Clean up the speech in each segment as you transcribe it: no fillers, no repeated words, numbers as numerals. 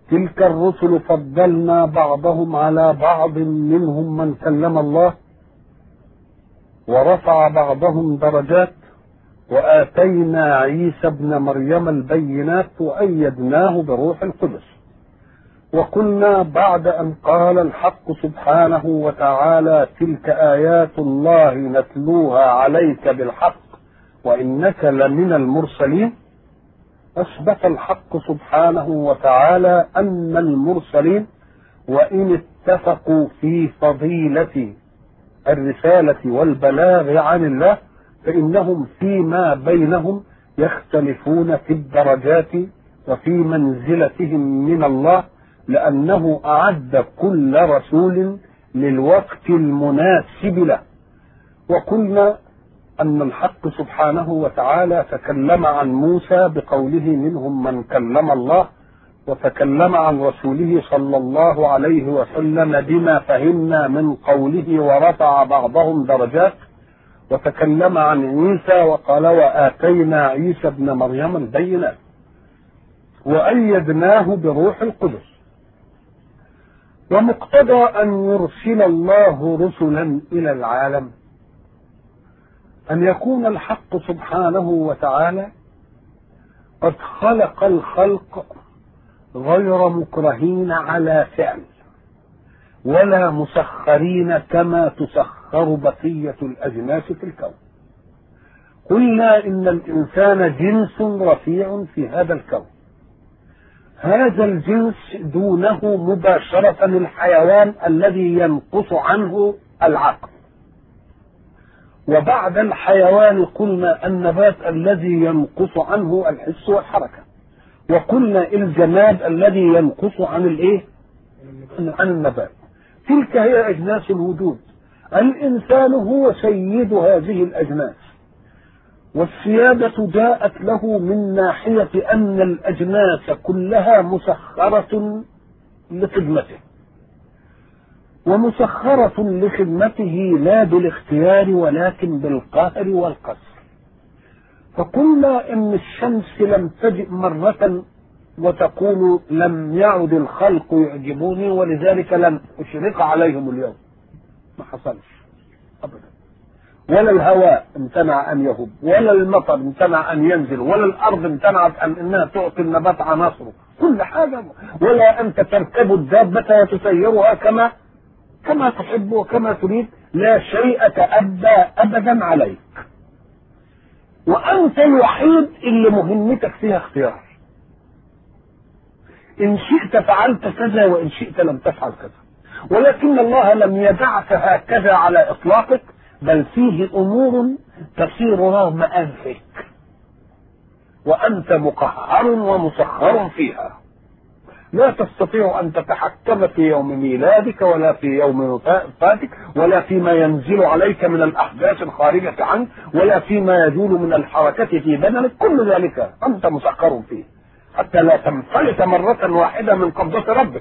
تلك الرسل فضلنا بعضهم على بعض منهم من كلم الله ورفع بعضهم درجات وآتينا عيسى ابن مريم البينات وأيدناه بروح القدس. وقلنا بعد أن قال الحق سبحانه وتعالى تلك آيات الله نتلوها عليك بالحق وإنك لمن المرسلين، أثبت الحق سبحانه وتعالى أن المرسلين وإن اتفقوا في فضيلة الرسالة والبلاغ عن الله فإنهم فيما بينهم يختلفون في الدرجات وفي منزلتهم من الله، لأنه أعد كل رسول للوقت المناسب له. وقلنا أن الحق سبحانه وتعالى تكلم عن موسى بقوله منهم من كلم الله، وتكلم عن رسوله صلى الله عليه وسلم بما فهمنا من قوله ورفع بعضهم درجات، وتكلم عن عيسى وقال وآتينا عيسى ابن مريم البينات وأيدناه بروح القدس. ومقتضى أن يرسل الله رسلا إلى العالم أن يكون الحق سبحانه وتعالى قد خلق الخلق غير مكرهين على فعل ولا مسخرين كما تسخر بقية الأجناس في الكون. قلنا إن الإنسان جنس رفيع في هذا الكون، هذا الجنس دونه مباشرة الحيوان الذي ينقص عنه العقل، وبعد الحيوان قلنا النبات الذي ينقص عنه الحس والحركة، وقلنا الجماد الذي ينقص عن الايه؟ عن النبات. تلك هي أجناس الوجود. الإنسان هو سيد هذه الأجناس، والسيادة جاءت له من ناحية أن الأجناس كلها مسخرة لخدمته، ومسخرة لخدمته لا بالاختيار ولكن بالقهر والقسر. فقلنا إن الشمس لم تجئ مرة وتقول لم يعد الخلق يعجبوني ولذلك لم أشرق عليهم اليوم، ما حصلش أبدا. ولا الهواء امتنع أن يهب، ولا المطر امتنع أن ينزل، ولا الأرض امتنعت أن إنها تعطي النبات عناصره، كل حاجة. ولا أنت تركب الدابة وتسيرها كما تحب وكما تريد، لا شيء تأبى أبدا عليك، وأنت الوحيد اللي مهمتك فيها اختيار. إن شئت فعلت كذا وإن شئت لم تفعل كذا، ولكن الله لم يدعك هكذا على إطلاقك، بل فيه أمور تصير رغم أنفك وأنت مقهر ومسخر فيها. لا تستطيع أن تتحكم في يوم ميلادك ولا في يوم وفاتك ولا فيما ينزل عليك من الأحداث الخارجة عنك ولا فيما يجول من الحركة في بدنك، كل ذلك أنت مسخر فيه حتى لا تنفلت مرة واحدة من قبضة ربك،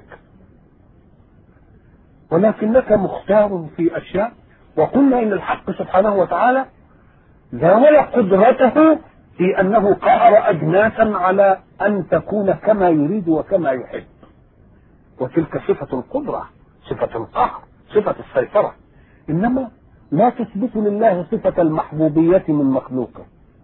ولكنك مختار في أشياء. وقلنا إن الحق سبحانه وتعالى زاول قدرته في أنه قهر أجناسا على أن تكون كما يريد وكما يحب، وتلك صفة القدرة، صفة القهر، صفة السيطرة. إنما لا تثبت لله صفة المحبوبية من مخلوقه.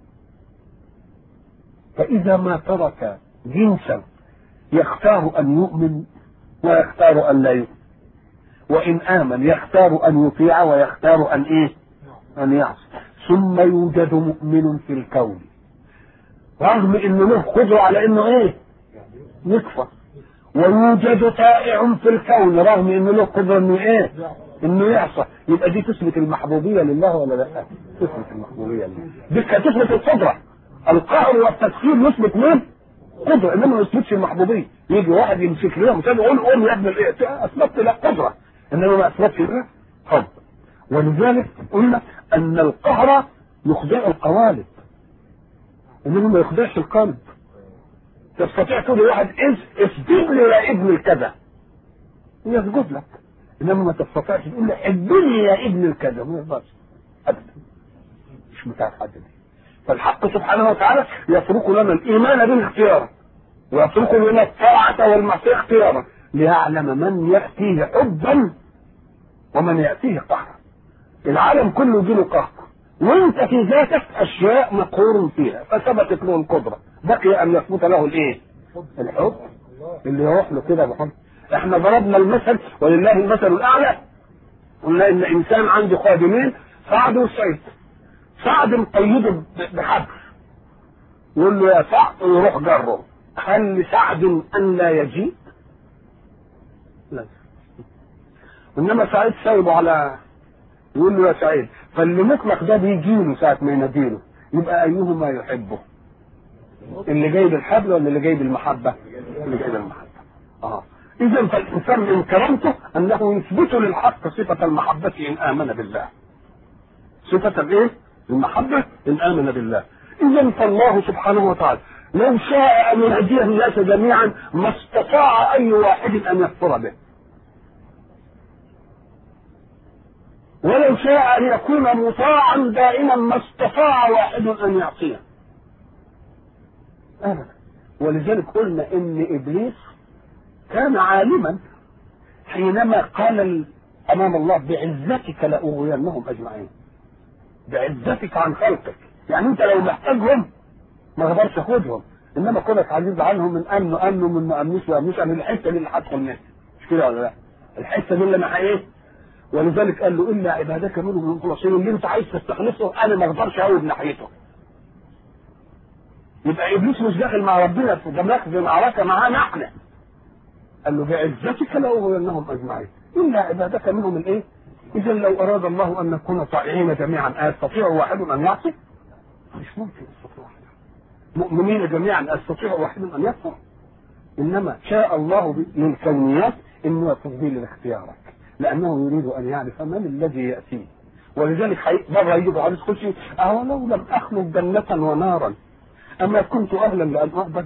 فإذا ما ترك جنسا يختار أن يؤمن ويختار أن لا يؤمن، وإن آمن يختار أن يطيع ويختار أن يعصي، ثم يوجد مؤمن في الكون رغم انه له قدرة على انه يكفر، ويوجد طائع في الكون رغم انه له قدرة انه يعصى. يبقى دي تثبت المحبوبية لله ولا لا؟ تثبت المحبوبية لله، دي تثبت القدرة. القهر والتسخير يثبت مين؟ قدرة، انما ما يثبتش المحبوبية. يجي واحد يمسك ليه مثلا يقول يا ابن اثبت له قدرة انما ما اثبتش حب. ولذلك قلنا ان القهر يخضع القوالب انما ما يخضعش القلب. تستطيع تقول لواحد اسجد لي يا ابن الكذا يسجد لك، انما ما تستطيعش تقول له حبني يا ابن الكذا، ما يقدرش ابدا، مش بتاع حد دي. فالحق سبحانه وتعالى يترك لنا الايمان بالاختيار ويترك لنا الطاعة والمعصية اختيارا ليعلم من يأتيه حبا ومن يأتيه قهرا. العالم كله يجيله قهر، وانت في ذاتك اشياء مقهور فيها فثبتت له القدرة، بقي ان يثبت له الايه؟ الحب اللي يروح له كده بحب. احنا ضربنا المثل ولله المثل الاعلى، قلنا ان انسان عنده خادمين سعد وسعيد. سعد مقيده بحبل، يقول له يا سعد ويروح جره، هل لسعد ان لا يجيء؟ لا. انما سعيد سايبه على، يقول له يا سعيد، فاللي مطلق ده بيجي له ساعه ما يناديله، يبقى ايهما يحبه؟ اللي جايب الحبل ولا اللي جايب المحبه؟ اللي جايب المحبه. اذا فالانسان من كرامته انه يثبت للحق صفه المحبه ان امن بالله. صفه الايه؟ المحبه ان امن بالله. اذا فالله سبحانه وتعالى لو شاء ان يهدي الناس جميعا ما استطاع اي واحد ان يكفر به، ولو شاء ان يكون مطاعا دائما ما استطاع واحد ان يعصيه ابدا. ولذلك قلنا ان ابليس كان عالما حينما قال امام الله بعزتك لاغوينهم اجمعين. بعزتك عن خلقك، يعني انت لو محتاجهم ما اقدرش اخدهم، انما كونك عزيز عنهم من امنوا من ما امنوش وامنوش، انا الحته دي اللي هدخل منها، مش كده ولا لا؟ الحته دي اللي انا ايه؟ ولذلك قال له الا عبادك منهم المخلصين، اللي انت عايز تستخلصه انا ما اقدرش اقوم ناحيته. يبقى ابليس مش داخل مع ربنا في معركه معانا احنا. قال له بعزتك لاغوينهم اجمعين الا عبادك منهم الايه؟ اذا لو اراد الله ان نكون طائعين جميعا استطيع واحد ان يعصي؟ مش ممكن يستطيع. مؤمنين جميعا استطيع واحد ان يكفر؟ انما شاء الله للكونيات انه تفضيل لاختيارك، لانه يريد ان يعرف من الذي ياتيه. ولذلك مره يجب على الخشي اولو لم اخلق جنه ونارا اما كنت اهلا لان اعبد.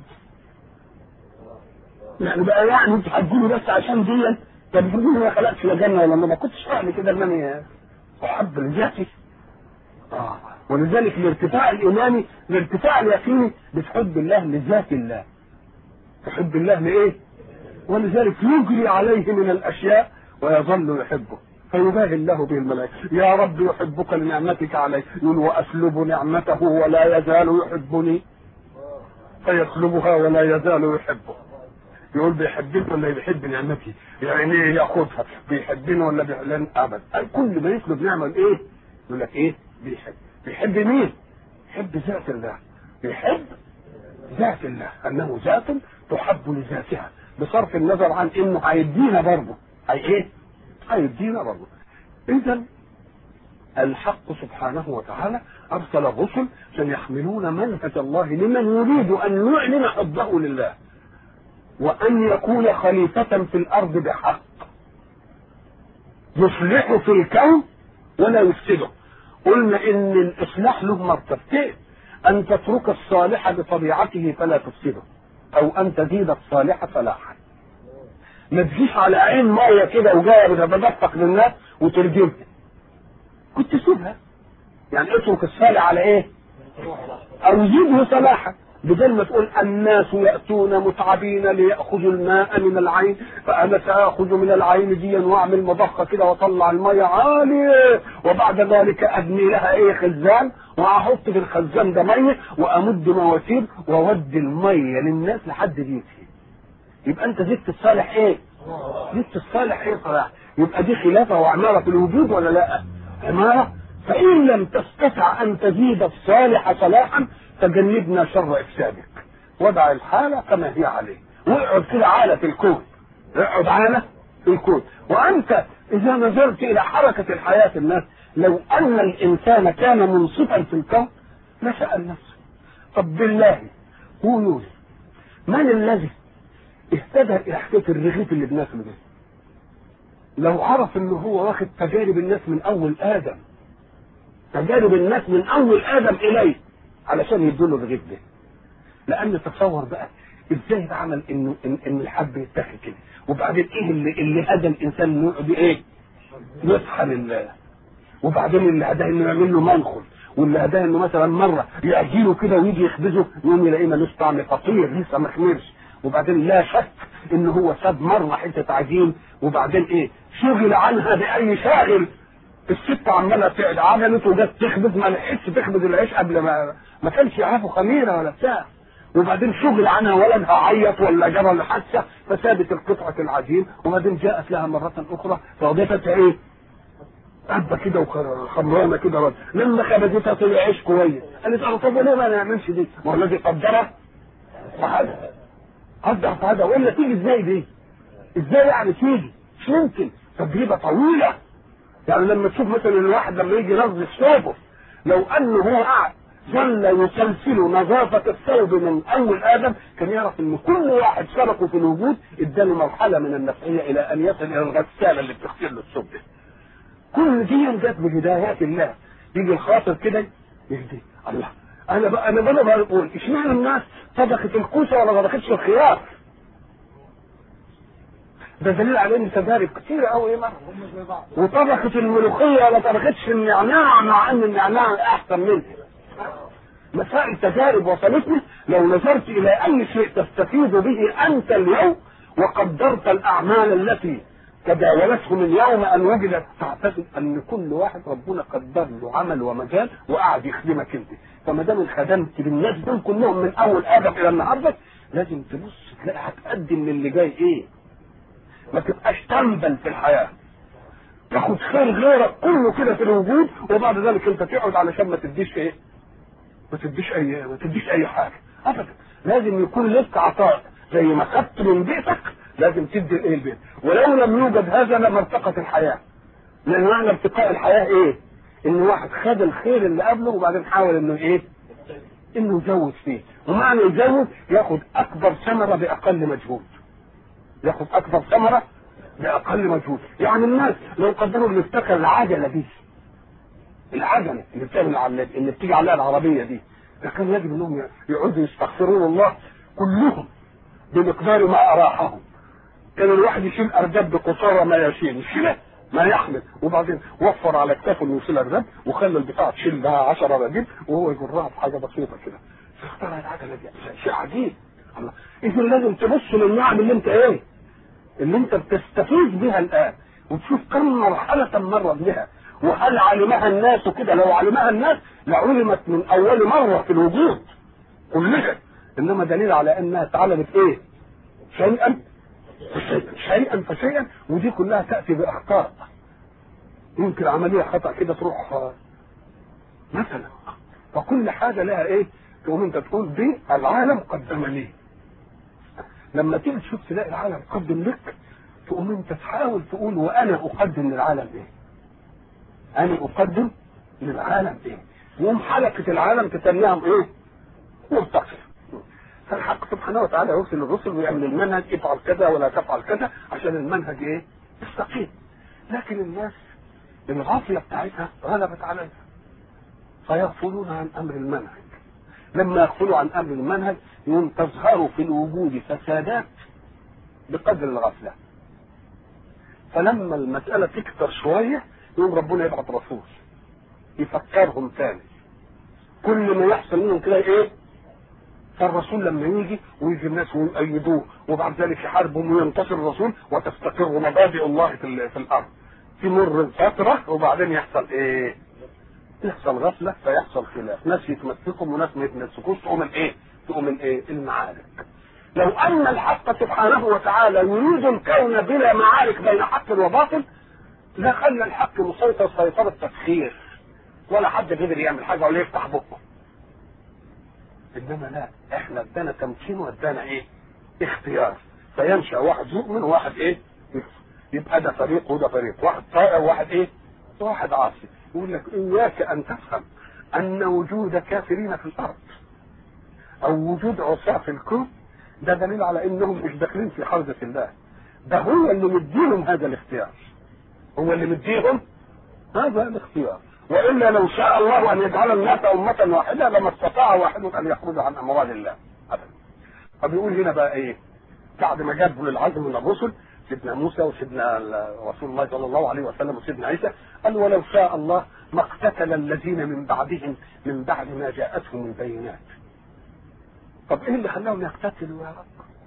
يعني بقى يعني انت هتجيبوا بس عشان دي؟ طب بتقولوا ما خلقتش لا جنه ولا ما كنتش فاهم كده ان انا احب لذاتي. ولذلك الارتفاع الايماني، الارتفاع اليقيني بتحب الله لذات الله. تحب الله لايه؟ ولذلك يجري عليه من الاشياء ويظل يحبه، فيباهي الله به الملائكه. يا رب يحبك لنعمتك علي، يقول واسلب نعمته ولا يزال يحبني، فيسلبها ولا يزال يحبه. يقول بيحبني ولا بيحب نعمتي؟ يعني ايه ياخذها؟ بيحبني ولا بيحبني؟ ابدا. كل ما يسلب نعمه ايه؟ يقول لك ايه؟ بيحب مين؟ يحب ذات الله. بيحب ذات الله، انه ذات تحب لذاتها بصرف النظر عن انه هيدينا برضه. هيدينا برضه. اذا الحق سبحانه وتعالى ارسل الرسل سيحملون منهج الله لمن يريد ان يعلن حبه لله وان يكون خليفة في الارض بحق يصلح في الكون ولا يفسده. قلنا ان الاصلاح له مرتبتين: ان تترك الصالح بطبيعته فلا تفسده، او ان تزيد الصالح صلاحا. ما تجيش على عين ميه كده وجايه بتتدفق للناس وترجمها، كنت سيبها. يعني اترك الصالح على ايه؟ او زيده صلاحا، بدل ما تقول الناس ياتون متعبين لياخذوا الماء من العين، فانا ساخذ من العين دي واعمل مضخه كده واطلع الميه عاليه، وبعد ذلك ابني لها ايه؟ خزان، واحط في الخزان ده ميه وامد مواسير واودي الميه للناس لحد بيتي. يبقى انت زدت الصالح ايه؟ زدت الصالح ايه؟ صلاح. يبقى دي خلافه وعماره في الوجود ولا لا؟ عماره. فان لم تستطع ان تزيد الصالح صلاحا تجنبنا شر افسادك، وضع الحاله كما هي عليه، واقعد كده عاله في الكون، اقعد عاله في الكون. وانت اذا نظرت الى حركه الحياه في الناس، لو ان الانسان كان منصفا في الكون لسأل نفسه: طب بالله هو يقول من الذي اهتدى الى حكايه الرغيف اللي بناكله ده؟ لو عرف انه هو واخد تجارب الناس من اول ادم، تجارب الناس من اول ادم اليه علشان يدوله الرغيف ده. لان تصور بقى ازاي ده عمل ان الحب يتاخد كده، وبعدين ايه اللي هدى الانسان انه يقعد ايه؟ يصحى لله. وبعدين اللي هداه انه يعمل له منخل، واللي هداه انه مثلا مره ياجله كده ويجي يخبزه يقوم يلاقيه ملوش طعم، فطير لسه ما خمرش، وبعدين لا شك ان هو ساب مره حته عجين، وبعدين ايه شغل عنها باي شاغل. الست عماله تقعد عملت وجت تخبز، ما لحقتش تخبز العيش قبل ما كانش يعرفوا خميره ولا بتاع، وبعدين شغل عنها ولدها عيط ولا جرى لحادثه فسابت القطعه العجين، وبعدين جاءت لها مره اخرى فوجدتها ايه قبه كده وخمرانه كده، لما خبزتها طلع عيش كويس. قالت له طب ليه ما نعملش دي؟ ما هو الذي قدره فهذا قدر فهذا، والا تيجي ازاي دي؟ ازاي يعني تيجي؟ مش ممكن، تجربه طويله. يعني لما تشوف مثلا الواحد لما يجي ينظف ثوبه، لو انه هو قاعد ظل يسلسل نظافه الثوب من اول ادم كان يعرف ان كل واحد شاركه في الوجود اداله مرحله من النفسيه الى ان يصل الى الغساله اللي بتغسل له الثوب ده. كل دي جت بهدايات الله. يجي الخاطر كده يهدي الله. انا بقول اشمعنى الناس طبخت الكوسه ولا ما طبختش الخيار؟ ده دليل على ان تجارب كتير قوي مره. وطبخت الملوخيه ولا طبختش النعناع مع ان النعناع احسن منه. مسائل تجارب وصلتني. لو نظرت الى اي شيء تستفيد به انت اليوم وقدرت الاعمال التي تداولته من يوم ان وجدت، تعتقد ان كل واحد ربنا قدر له عمل ومجال وقعد يخدمك انت. فما دام انخدمت بالناس دول كلهم من اول ادم الى النهارده لازم تبص تلاقي هتقدم للي جاي ايه. ما تبقاش تنبل في الحياه تاخد خير غيرك كله كده في الوجود وبعد ذلك انت تقعد علشان ما تديش ايه؟ ما تديش اي حاجه ابدا. لازم يكون لك عطاء زي ما خدت من بيتك لازم تدي الايه البيت. ولو لم يوجد هذا لما ارتقت الحياه. لان معنى ارتقاء الحياه ايه؟ ان واحد خد الخير اللي قبله وبعدين حاول انه ايه؟ انه يزود فيه. ومعنى يزود ياخد اكبر ثمره باقل مجهود. ياخد اكبر ثمره باقل مجهود. يعني الناس لو قدروا اللي افتكر العجله دي، العجله اللي بتعمل اللي بتيجي عليها العربيه دي، ده كان يجب انهم يقعدوا يستغفرون الله كلهم بمقدار ما اراحهم. كان الواحد يشيل ارداب بقصارى ما يشيله ما يحمل، وبعدين وفر على كتافه انه يشيل ارداب وخلى البتاع تشيل لها 10 ارداب وهو يجرها بحاجه بسيطه كده. فاخترع العجله دي شيء عجيب. الله، اذا لازم تبص للنعم اللي انت ايه؟ اللي انت بتستفيد بها الان وتشوف كم مرحله مر بها، وهل علمها الناس كده؟ لو علمها الناس لعلمت من اول مره في الوجود كلها. انما دليل على انها اتعلمت ايه؟ شيئا فشيئا. ودي كلها تاتي باخطاء. يمكن عمليه خطا كده تروح مثلا. فكل حاجه لها ايه؟ تقوم انت تقول دي العالم قدم لي. لما تيجي تشوف تلاقي العالم قدم لك تقوم انت تحاول تقول وانا اقدم للعالم ايه؟ انا اقدم للعالم ايه؟ يوم حلقه العالم تتناهم ايه؟ مرتقيه. فالحق سبحانه وتعالى يرسل الرسل ويعمل المنهج افعل كذا ولا تفعل كذا عشان المنهج ايه؟ يستقيم. لكن الناس الغافله بتاعتها غلبت عليها فيغفلون عن امر المنهج. لما يغفلوا عن امر المنهج يوم تظهر في الوجود فسادات بقدر الغفله. فلما المساله تكتر شويه يوم ربنا يبعث رسول يفكرهم ثاني. كل ما يحصل منهم كده ايه؟ فالرسول لما ويجي الناس ويؤيدوه وبعد ذلك يحاربهم وينتصر الرسول وتستقر مبادئ الله في الارض. تمر فتره وبعدين يحصل ايه؟ يحصل غفله فيحصل خلاف، ناس يتمسكوا وناس ما يتمسكوش، تقوم الايه؟ المعارك. لو ان الحق سبحانه وتعالى يريد الكون بلا معارك بين حق وباطل لخلى الحق مسيطر سيطره تسخير ولا حد قدر يعمل حاجه ولا يفتح بقه. انما لا، احنا ادانا تمكين وادانا ايه؟ اختيار. فينشا واحد يؤمن وواحد ايه؟ يبقى ده فريق وده فريق، واحد طائع وواحد ايه؟ واحد عاصي. يقول لك اياك ان تفهم ان وجود كافرين في الارض او وجود عصاة في الكون ده دليل على انهم مش داخلين في حوزة الله. ده هو اللي مديهم هذا الاختيار. هو اللي مديهم هذا الاختيار. والا لو شاء الله ان يجعل الناس امه واحده لما استطاع واحد ان يخرج عن اموال الله ابدا. فبيقول هنا بقى ايه؟ بعد ما جابوا للعزم من الرسل سيدنا موسى وسيدنا رسول الله صلى الله عليه وسلم وسيدنا عيسى قال ولو شاء الله ما اقتتل الذين من بعدهم من بعد ما جاءتهم البينات. طب ايه اللي خلاهم يقتتلوا يا رب؟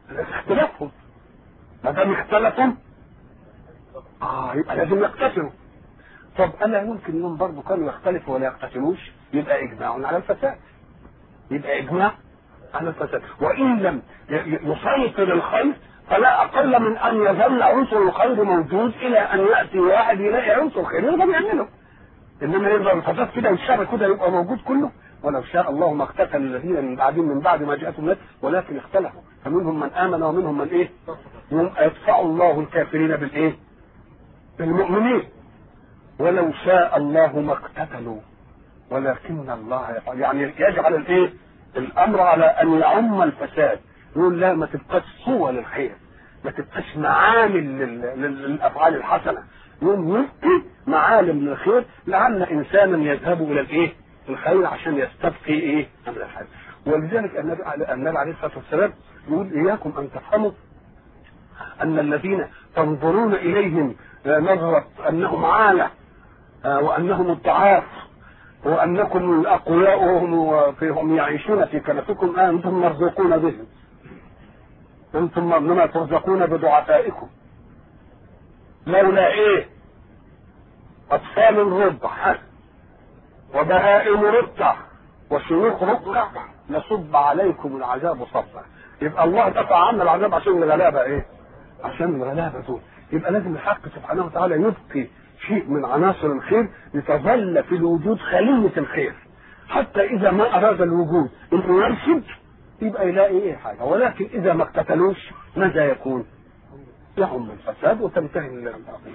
اختلافهم. ما دام اختلفوا يبقى لازم يقتتلوا. طب الا يمكن انهم برضه كانوا يختلفوا ولا يقتتلوش؟ يبقى اجماع على الفساد. يبقى اجماع على الفساد. وان لم يسيطر الخير فلا اقل من ان يظل عنصر الخير موجود الى ان ياتي واحد يلاقي عنصر خير يقدر يعمله. انما يقدر الفساد كده والشر كده يبقى موجود كله. ولو شاء الله ما اقتتل الذين من بعدهم من بعد ما جاءتهم الناس ولكن اختلفوا فمنهم من امن ومنهم من ايه؟ يدفع الله الكافرين بالايه؟ بالمؤمنين. ولو شاء الله ما اقتتلوا ولكن الله يفعل. يعني يجعل الايه؟ الامر على ان يعم الفساد. يقول لا ما تبقاش صور للخير، ما تبقاش معامل للافعال الحسنه، يقوم يبقي معالم للخير لعل انسانا يذهب الى الايه؟ الخير عشان يستبقي ايه؟ امر الخير. ولذلك النبي عليه الصلاه والسلام يقول اياكم ان تفهموا ان الذين تنظرون اليهم نظره انهم عاله وانهم الضعاف وانكم الاقوياء وهم يعيشون في كنفكم انتم مرزقون بهم. انتم انما ترزقون بضعفائكم. لولا ايه؟ اطفال رضع وبهائم رضع وشيوخ رضع لصب عليكم العذاب صبا. يبقى الله دفع عنا العذاب عشان الغلابه ايه؟ عشان الغلابه دول. يبقى لازم الحق سبحانه وتعالى يبقي شيء من عناصر الخير لتظل في الوجود خلية الخير، حتى إذا ما أراد الوجود إنه يرشد يبقى يلاقي إيه حاجة. ولكن إذا ما اقتتلوش ماذا يكون؟ يعم الفساد وتنتهي القضية.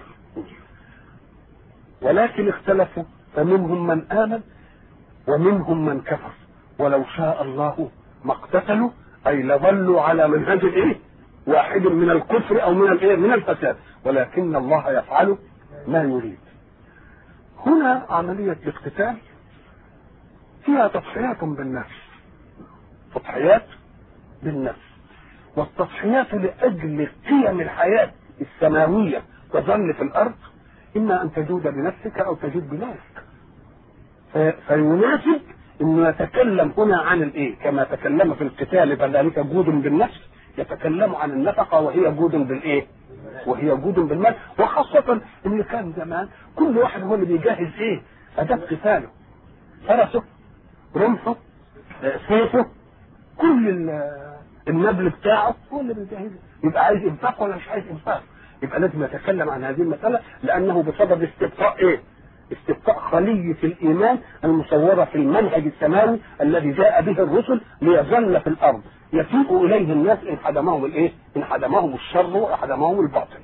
ولكن اختلفوا فمنهم من آمن ومنهم من كفر. ولو شاء الله ما اقتتلوا أي لظلوا على منهج إيه؟ واحد من الكفر أو من الإيه؟ من الفساد. ولكن الله يفعل ما يريد. هنا عملية الاقتتال فيها تضحيات بالنفس، تضحيات بالنفس، والتضحيات لأجل قيم الحياة السماوية تظل في الأرض إما أن تجود بنفسك أو تجود بمالك. فيناسب أنه يتكلم هنا عن الإيه؟ كما تكلم في القتال فذلك جود بالنفس، يتكلم عن النفقة وهي جود بالإيه؟ وهي جود بالمال. وخاصة ان كان زمان كل واحد هو اللي بيجهز ايه؟ اداة قتاله، فرسه، رمحه، سيفه، كل النبل بتاعه هو اللي بيجهزه. يبقى عايز انفاق ولا مش عايز انفاق؟ يبقى لازم يتكلم عن هذه المسألة لانه بسبب استبقاء ايه؟ استبقاء خلية الإيمان المصورة في المنهج السماوي الذي جاء به الرسل ليظل في الأرض يفيء إليه الناس إن حدمهم الإيه؟ إن حدمهم الشر وحدمهم الباطل.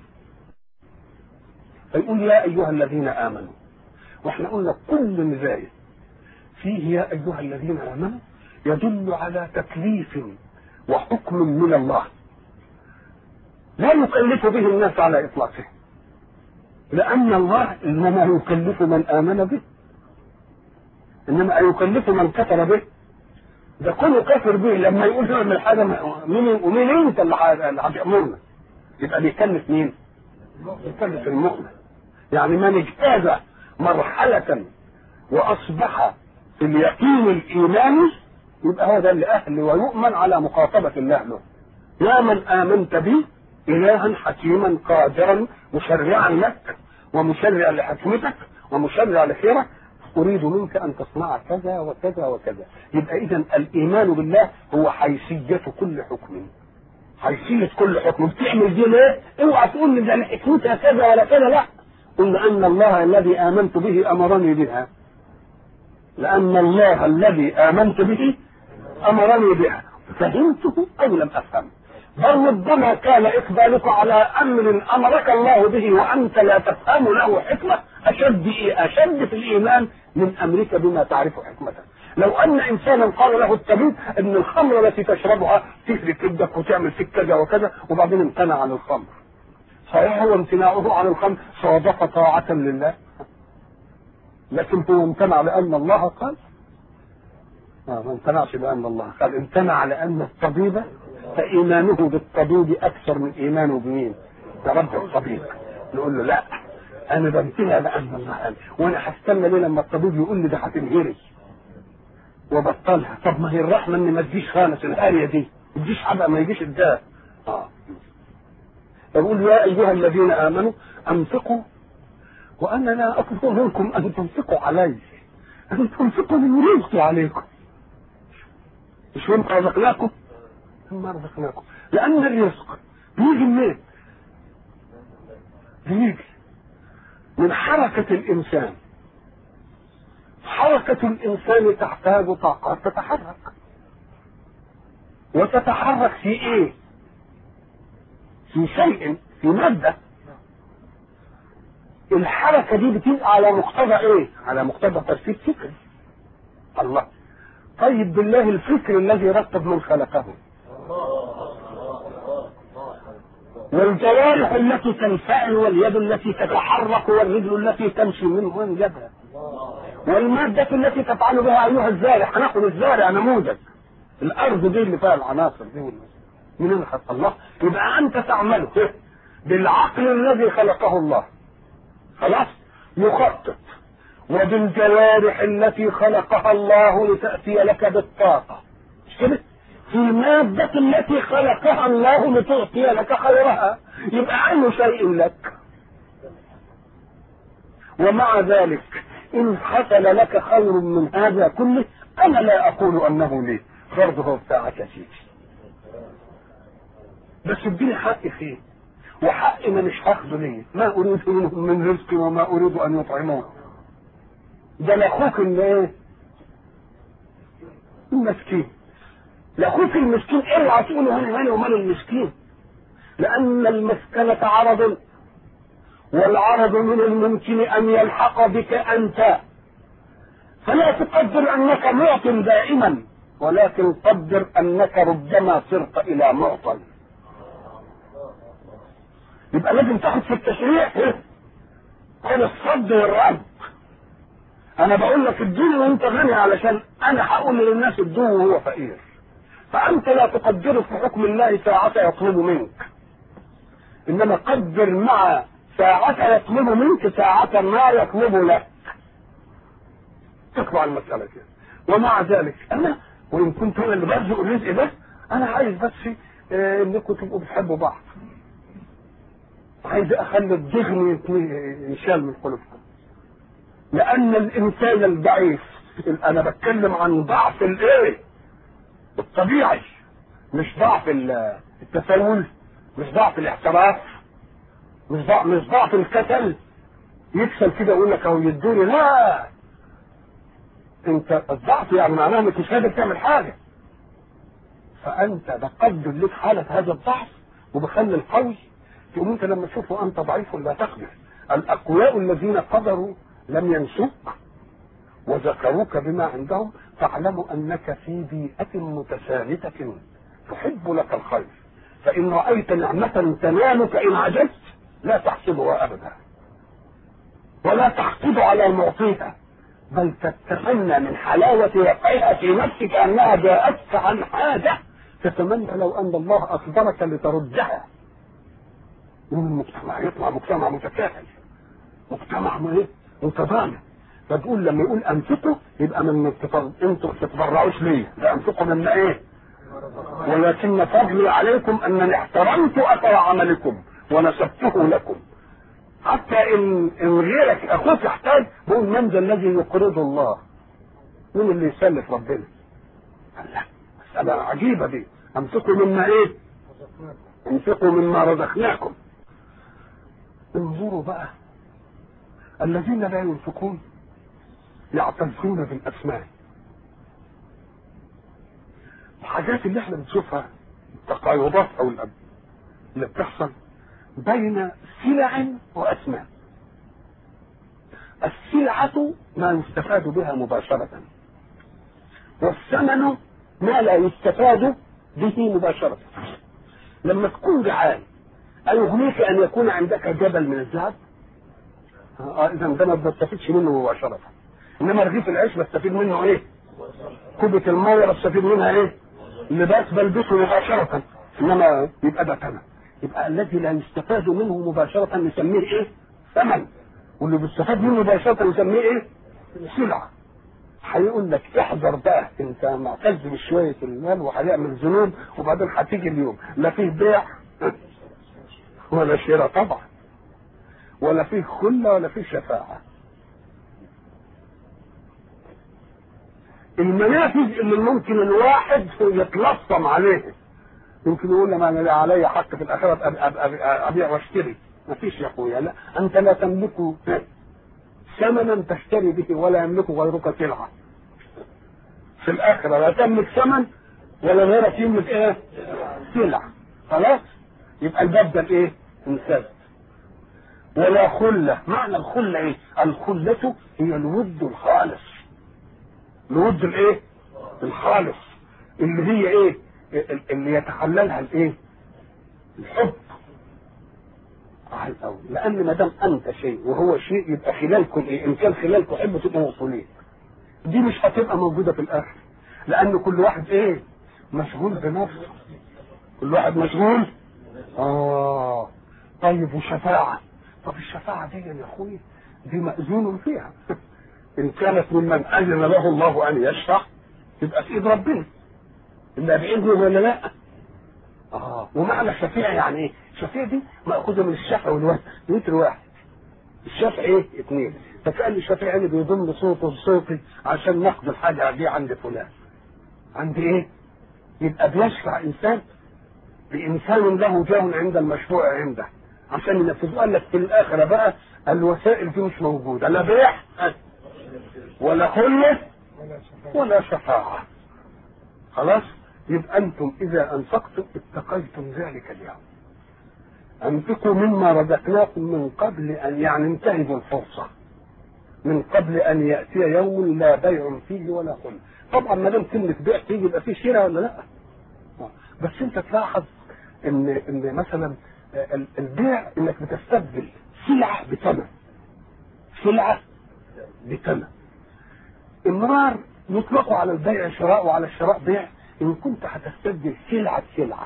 فيقول يا أيها الذين آمنوا. وإحنا قلنا كل نزاية فيه يا أيها الذين آمنوا يدل على تكليف وحكم من الله لا يكلف به الناس على إطلاقه، لأن الله إنما يكلف من آمن به، إنما يكلف من كفر به. ده كله كافر به لما يقول نعمل حاجة مين أنت اللي هتأمرنا؟ يبقى بيكلف مين؟ يكلف المؤمن. يعني من اجتاز مرحلة وأصبح في اليقين الإيماني يبقى هذا اللي أهل ويؤمن على مخاطبة الله له. يا من آمنت به إلها حكيما قادرا مشرعا لك ومشرعا لحكمتك ومشرعا لخيرك، أريد منك أن تصنع كذا وكذا وكذا. يبقى إذن الإيمان بالله هو حيثية كل حكم، حيثية كل حكم. بتعمل دي ليه؟ اوعى تقول لي ده حكمتها كذا ولا كذا، لا. قل أن الله الذي آمنت به أمرني بها، لأن الله الذي آمنت به أمرني بها. فهمته أو لم أفهم؟ بل ربما كان إقبالك على أمر أمرك الله به وأنت لا تفهم له حكمة أشد في الإيمان من أمرك بما تعرف حكمته. لو أن إنسانا قال له الطبيب أن الخمر التي تشربها تهلك كبدك وتعمل فيك كذا وكذا وبعدين امتنع عن الخمر، صحيح هو امتناعه عن الخمر صادق طاعة لله، لكن هو امتنع لأن الله قال، ما امتنعش لأن الله قال، امتنع لأن الطبيب فإيمانه بالطبيب أكثر من إيمانه بمين؟ برب الطبيب. نقول له لا، أنا بمتنع لأن الله قال، وأنا هستنى ليه لما الطبيب يقول لي ده هتنهري وبطلها. طب ما هي الرحمة إن ما تجيش خالص الآية دي، ما تجيش حبق ما يجيش الداء. يقول يا ايها الذين امنوا انفقوا وانا لا اطلب منكم ان تنفقوا علي، ان تنفقوا من رزقي عليكم. مش وين رزقناكم؟ ما رزقناكم، لان الرزق بيجي منين؟ بيجي من حركة الانسان. حركة الانسان تحتاج طاقات تتحرك، وتتحرك في ايه؟ في شيء، في مادة. الحركة دي بتبقى على مقتضى ايه؟ على مقتضى ترتيب فكري. الله، طيب بالله الفكر الذي رتب من خلقه، والجوارح التي تنفعل، واليد التي تتحرك، والرجل التي تمشي منه وانجبها، والمادة التي تفعل بها ايها الزارع. هناخد الزارع نموذج، الارض دي اللي فيها العناصر دي من الخلق الله. يبقى انت تعمله بالعقل الذي خلقه الله، خلاص، يخطط، وبالجوارح التي خلقها الله لتأتي لك بالطاقة، مش كده؟ في المادة التي خلقها الله لتعطي لك خيرها. يبقى أي شيء لك. ومع ذلك إن حصل لك خير من هذا كله، أنا لا أقول أنه لي، برضه بتاعك يا سيدي، بس اديني حق فيه، وحق ما مش هاخده ليه. ما أريد منهم من رزق وما أريد أن يطعمون. ده لاخوك اللي ايه؟ المسكين. لاخوك المسكين اوعى تقولوا انا ومال المسكين، لان المسكنة عرض، والعرض من الممكن ان يلحق بك انت، فلا تقدر انك معط دائما، ولكن قدر انك ربما صرت الى معطى. يبقى لازم تاخد في التشريع خد الصد والرد. انا بقول لك ادوني وانت غني، علشان انا هقول للناس ادوه وهو فقير. فانت لا تقدره في حكم الله ساعة يطلب منك، انما قدر مع ساعة يطلب منك ساعة ما يطلب لك. تطلع المسألة كده. ومع ذلك انا وان كنت انا اللي برزق الرزق ده، انا عايز بس انكم تبقوا بتحبوا بعض. عايز اخلي الضغن ينشال من قلوبكم، لان الانسان الضعيف، انا بتكلم عن ضعف الايه؟ الطبيعي، مش ضعف التسول، مش ضعف الاحتراف، مش ضعف الكسل. يكسل كده يقول لك اهو يدوني، لا، انت الضعف يعني معناه انك مش قادر تعمل حاجه. فانت بقدر لك حاله هذا الضعف، وبخلي القوي تقوم انت لما تشوفه انت ضعيف لا تقدر. الاقوياء الذين قدروا لم ينسوك وذكروك بما عندهم، فاعلموا انك في بيئة متسانتة تحب لك الخير. فان رأيت نعمة تنالك ان عجزت لا تحسبها ابدا، ولا تحقد على معطيها، بل تتمنى من حلاوة وقعها في نفسك انها جاءتك عن حاجة، تتمنى لو ان الله اصبرك لتردها. من المجتمع يطلع مجتمع متكافل، مجتمع متضامن. فتقول لما يقول انفقوا يبقى من انتوا تتبرعوش ليه، لا انفقوا من ايه؟ ولكن فضلي عليكم انني احترمت اثر عملكم ونسبته لكم. حتى ان غيرك اخوك يحتاج، بقول من ذا الذي يقرض الله؟ مين اللي يسلف ربنا؟ لا، مسألة عجيبة دي. انفقوا مما ايه؟ انفقوا مما رزقناكم. انظروا بقى، الذين لا ينفقون يعتزون بالاسماء. الحاجات اللي احنا بنشوفها التقايضات او اللي بتحصل بين سلع واسماء. السلعة ما يستفاد بها مباشرة، والثمن ما لا يستفاد به مباشرة. لما تكون جعان أيغنيك أن يكون عندك جبل من الذهب؟ إذا ده ما بستفيدش منه مباشرة. إنما رغيف العيش بستفيد منه إيه؟ كوبة المية بستفيد منها إيه؟ اللباس بلبسه مباشرة. إنما يبقى ده ثمن. يبقى الذي لا يستفاد منه مباشرة نسميه إيه؟ ثمن. واللي بيستفاد منه مباشرة نسميه إيه؟ سلعة. هيقول لك احذر بقى، انت معتز بشويه المال وهيعمل ذنوب، وبعدين هتيجي اليوم لا فيه بيع ولا شراء طبعا، ولا فيه خلة ولا فيه شفاعة. المنافذ اللي ممكن الواحد يتلصم عليه، يمكن يقول لما انا علي حق في الاخره ابيع واشتري. ما فيش يا اخويا، لا، انت لا تملك ثمنا تشتري به ولا يملك غيرك سلعه. في الاخره لا تملك ثمن ولا غيرك يملك ايه؟ سلعه. خلاص، يبقى الباب ده ايه؟ انسد. ولا خله. معنى الخله ايه؟ الخله هي الود الخالص. الود الايه؟ الخالص، اللي هي ايه؟ اللي يتخللها الايه؟ الحب. لان ما دام انت شيء وهو شيء يبقى خلالكم ايه؟ ان كان خلالكم حب تبقوا موصولين. دي مش هتبقى موجوده في الاخر، لان كل واحد ايه؟ مشغول بنفسه. كل واحد مشغول. طيب، وشفاعه. طب الشفاعه دي يا اخوي دي مأذون فيها. ان كانت ممن اذن له الله ان يشفع يبقى في ايد ربنا، الا باذنه ولا لا؟ ومعنى الشفيع يعني ايه؟ الشفيع دي مأخوذه من الشفع والوتر، وتر واحد. الشفع ايه؟ اثنين. فكأن الشفيع اللي بيضم صوته بصوتي عشان ناخد الحاجه دي عند فلان. عند ايه؟ يبقى بيشفع انسان بانسان له جاه عند المشفوع عنده عشان ينفذه. قال لك في الاخره بقى الوسائل دي مش موجوده، لا بيع ولا خلة ولا شفاعة. خلاص، يبقى انتم اذا انفقتم اتقيتم ذلك اليوم. انفقوا مما رزقناكم من قبل ان انتهزوا الفرصة، من قبل ان ياتي يوم لا بيع فيه ولا خلة. طبعا ما دام كلمة بيع تيجي يبقى فيه شراء ولا لا؟ بس انت تلاحظ ان مثلا البيع انك بتستبدل سلعة بثمن. سلعة بثمن. النار يطلق على البيع شراء وعلى الشراء بيع ان كنت هتستبدل سلعة بسلعة.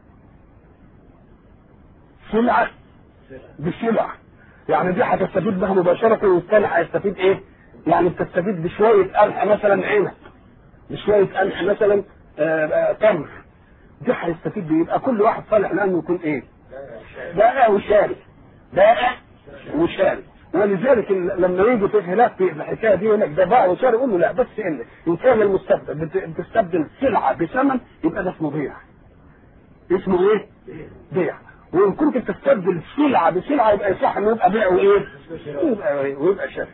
سلعة بسلعة، يعني دي هتستفيد بها مباشرة والثاني هيستفيد ايه؟ يعني بتستفيد بشوية قمح مثلا عنب، بشوية قمح مثلا تمر، دي هيستفيد بيه. يبقى كل واحد صالح لانه يكون ايه؟ بائع وشاري. بائع وشاري. ولذلك لما يجي في خلاف في الحكايه دي يقول لك ده باع وشاري، يقول له لا، بس ان كان المستبدل بتستبدل سلعه بثمن يبقى ده اسمه بيع. اسمه ايه؟ بيع. وان كنت تستبدل سلعه بسلعه يبقى يصح انه يبقى بيع وايه؟ ويبقى شاري.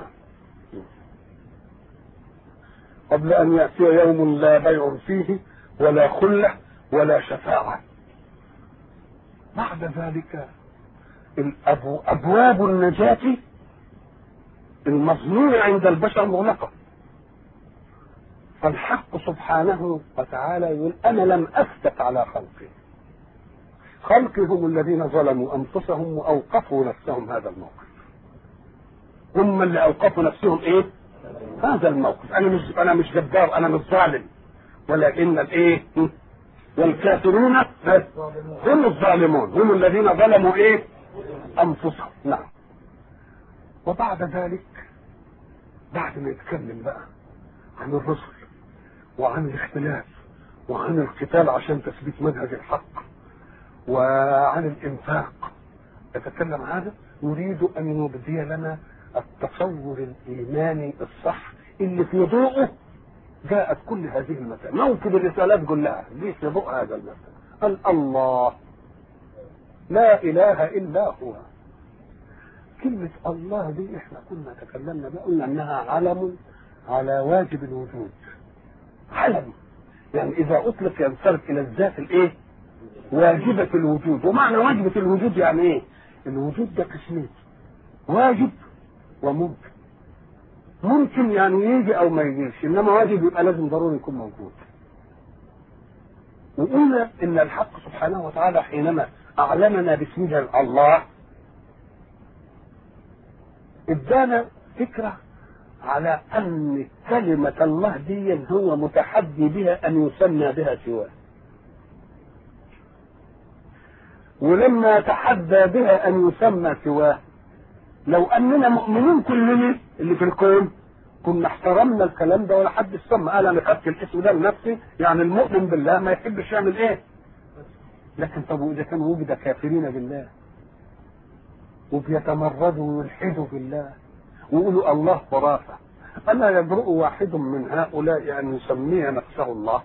قبل ان ياتي يوم لا بيع فيه ولا خله ولا شفاعه. بعد ذلك ابواب النجاه المظنونه عند البشر مغلقه. فالحق سبحانه وتعالى يقول انا لم افتك على خلقي هم الذين ظلموا انفسهم واوقفوا نفسهم هذا الموقف. هم اللي اوقفوا نفسهم ايه؟ هذا الموقف. انا مش جبار، انا مش ظالم، ولكن الايه؟ والكافرون هم الظالمون، هم الذين ظلموا ايه؟ انفسهم. نعم. وبعد ذلك بعد ما يتكلم بقى عن الرسل وعن الاختلاف وعن القتال عشان تثبيت منهج الحق وعن الانفاق، يتكلم هذا يريد ان يبدي لنا التصور الايماني الصح اللي في ضوءه جاءت كل هذه المسائل. موكب الرسالات كلها ليه في ضوء هذا المسألة. قال الله لا اله الا هو. كلمة الله دي احنا كنا تكلمنا بقى، قلنا انها علم على واجب الوجود. علم يعني اذا اطلق ينصرف الى الذات الايه؟ واجبة الوجود. ومعنى واجبة الوجود يعني ايه؟ الوجود ده قسمين، واجب وممكن. ممكن يعني يجي او ما يجيش، انما واجب يبقى لازم ضروري يكون موجود. وقلنا ان الحق سبحانه وتعالى حينما اعلمنا باسمه الله ادانا فكرة على ان كلمة الله دي هو متحدي بها ان يسمى بها سواه. ولما تحدى بها ان يسمى سواه، لو اننا مؤمنين كلنا اللي في الكون كنا احترمنا الكلام ده ولا حد سمى. قال انا خدت الاسم ده لنفسي، يعني المؤمن بالله ما يحبش يعمل ايه؟ لكن طب واذا كانوا وجد كافرين بالله وبيتمردوا ويلحدوا بالله ويقولوا الله خرافه، الا يجرؤ واحد من هؤلاء ان يسمي نفسه الله؟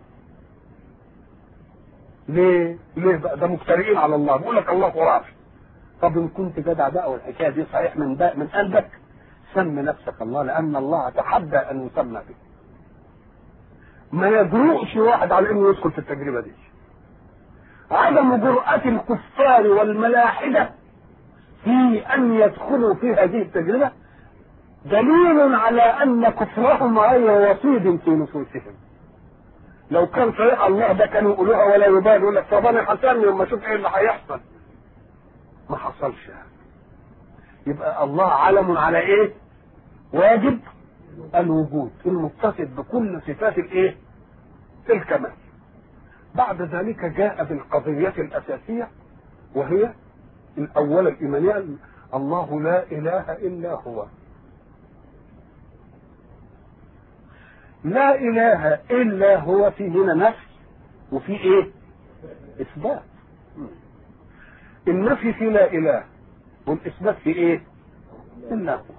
ليه بقى؟ ده مفترئين على الله، بيقول لك الله خرافي. طب ان كنت جدع بقى والحكايه دي صحيح من قلبك، سم نفسك الله، لان الله تحدى ان يسمى به. ما يجرؤش واحد على انه يدخل في التجربه دي. عدم جرأة الكفار والملاحدة في ان يدخلوا في هذه التجربة دليل على ان كفرهم غير وصيد في نفوسهم. لو كان صحيح الله ده كانوا يقولوها ولا يبالوا، يقول لك طب انا حسني وما اشوف ايه اللي هيحصل. ما حصلش. يبقى الله علم على ايه؟ واجب الوجود المتصف بكل صفات الايه؟ الكمال. بعد ذلك جاء بالقضية الأساسية وهي الأولى الإيمانية، الله لا إله إلا هو. لا إله إلا هو، في هنا نفي وفي إيه؟ إثبات. النفي في لا إله والإثبات في إيه؟ إلا هو.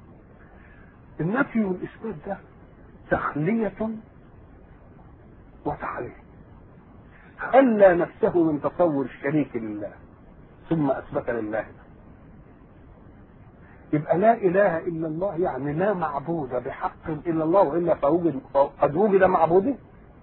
النفي والإثبات ده تخلية وتعليل. خلى نفسه من تصور الشريك لله ثم أثبت لله. يبقى لا إله إلا الله يعني لا معبود بحق إلا الله، وإلا قد وجد معبودين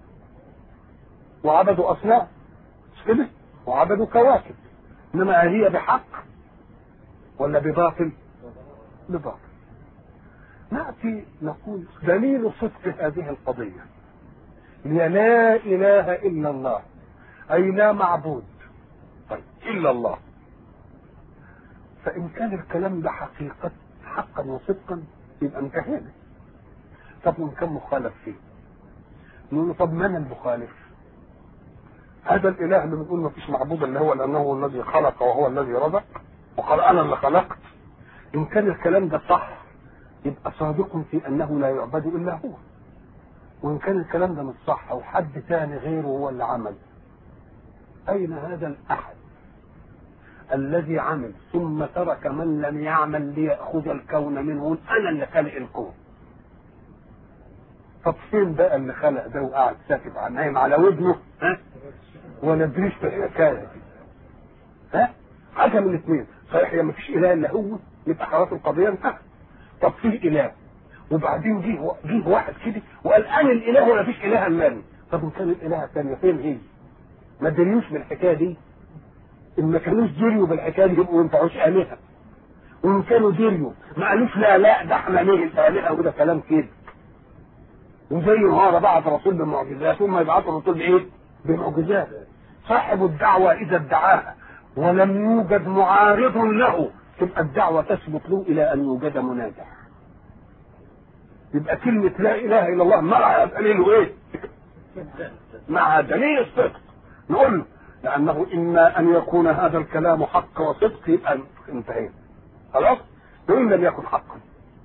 وعبدوا أصنام كده وعبدوا كواكب، إنما هي بحق ولا بباطل؟ بباطل. نأتي نقول دليل صدق هذه القضية هي لا إله إلا الله، أي لا معبود طيب إلا الله. فإن كان الكلام ده حقيقة حقا وصدقا يبقى انتهينا. طب وإن كان مخالف فيه نقول طب من المخالف؟ هذا الإله اللي بنقول ما فيش معبود اللي هو لأنه هو الذي خلق وهو الذي رزق وقال أنا اللي خلقت. إن كان الكلام ده صح يبقى صادق في أنه لا يعبد إلا هو. وإن كان الكلام ده مش صح أو حد ثاني غيره هو اللي عمل، أين هذا الأحد الذي عمل ثم ترك من لم يعمل ليأخذ الكون منه؟ أنا اللي خلق الكون. طب فين بقى اللي خلق ده وقاعد ساكت نايم على ودنه ولا دريش في الحكايه دي؟ حاجه من الاثنين، صحيح يا ما فيش اله الا هو يبقى خلاص القضيه انتهت. طب في اله وبعدين جه واحد كده وقال انا الاله ولا فيش اله الا انا. طب ان كان الاله الثانيه فين هي؟ ما دريوش بالحكايه دي. ان ما كانوش دريوا بالحكايه دي يبقوا ما ينفعوش الهه. وان كانوا دريوا ما قالوش لا ده احنا ليه الالهه وده كلام كده. وزي ما بعث رسول بالمعجزات ثم يبعث الرسول بايه؟ بمعجزات. صاحب الدعوه اذا ادعاها ولم يوجد معارض له تبقى الدعوه تثبت له الى ان يوجد منازع. يبقى كلمه لا اله الا الله مع دليل ايه؟ مع دليل الصدق. نقول له لانه اما ان يكون هذا الكلام حق وصدق يبقى انتهينا خلاص، وان لم يكن حقا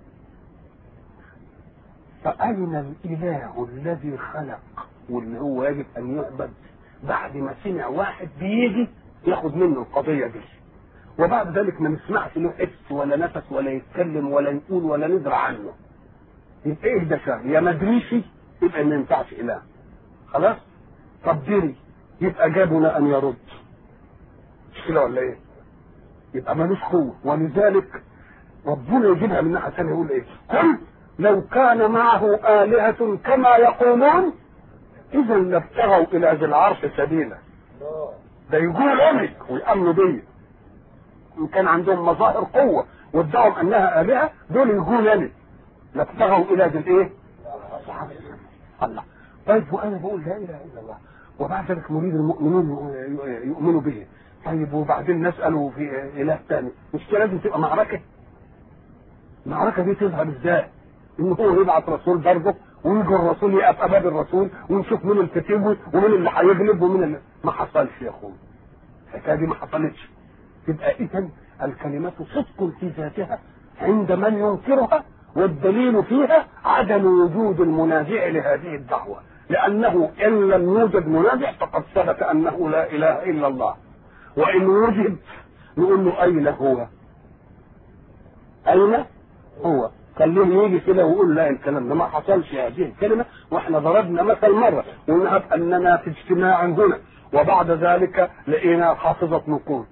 فأين الإله الذي خلق واللي هو يجب أن يعبد بعد ما سمع واحد بيجي ياخد منه القضية دي وبعد ذلك ما نسمعش له حس ولا نفس ولا يتكلم ولا يقول ولا ندرى عنه؟ يبقى ايه ده شر؟ يا مدريشي يبقى ما ينفعش إله خلاص. طب دري يبقى جابنا أن يرد مش كده ولا ايه؟ يبقى ملوش قوة. ولذلك ربنا يجيبها من ناحية ثانية يقول ايه؟ قل لو كان معه آلهة كما يقولون إذا لابتغوا إلى ذي العرش سبيلا. ده يقول أمك ويأمنوا بيه. إن كان عندهم مظاهر قوة وادعوا أنها آلهة دول يقول أمك لابتغوا إلى ذي الإيه؟ الله. طيب وأنا بقول لا إله إلا الله وبعد ذلك نريد المؤمنون يؤمنوا به. طيب وبعدين نسأله في إله ثاني، مش لازم تبقى معركة؟ المعركة دي تظهر إزاي؟ إن هو يبعث رسول برضه ويجي الرسول يقف أمام الرسول ونشوف مين اللي كتبه ومين اللي هيغلب ومين اللي ما حصلش يا أخوي. الحكاية دي ما حصلتش. تبقى إذا الكلمات صدق في ذاتها عند من ينكرها، والدليل فيها عدم وجود المنازع لهذه الدعوة، لأنه إن لم يوجد منازع فقد ثبت أنه لا إله إلا الله. وإن وجد نقول له أين هو؟ أين هو؟ خليه يجي كده ويقول لا الكلام ده ما حصلش هذه الكلمة. واحنا ضربنا مثل مرة ونهب أننا في اجتماع هنا وبعد ذلك لقينا حافظة نقود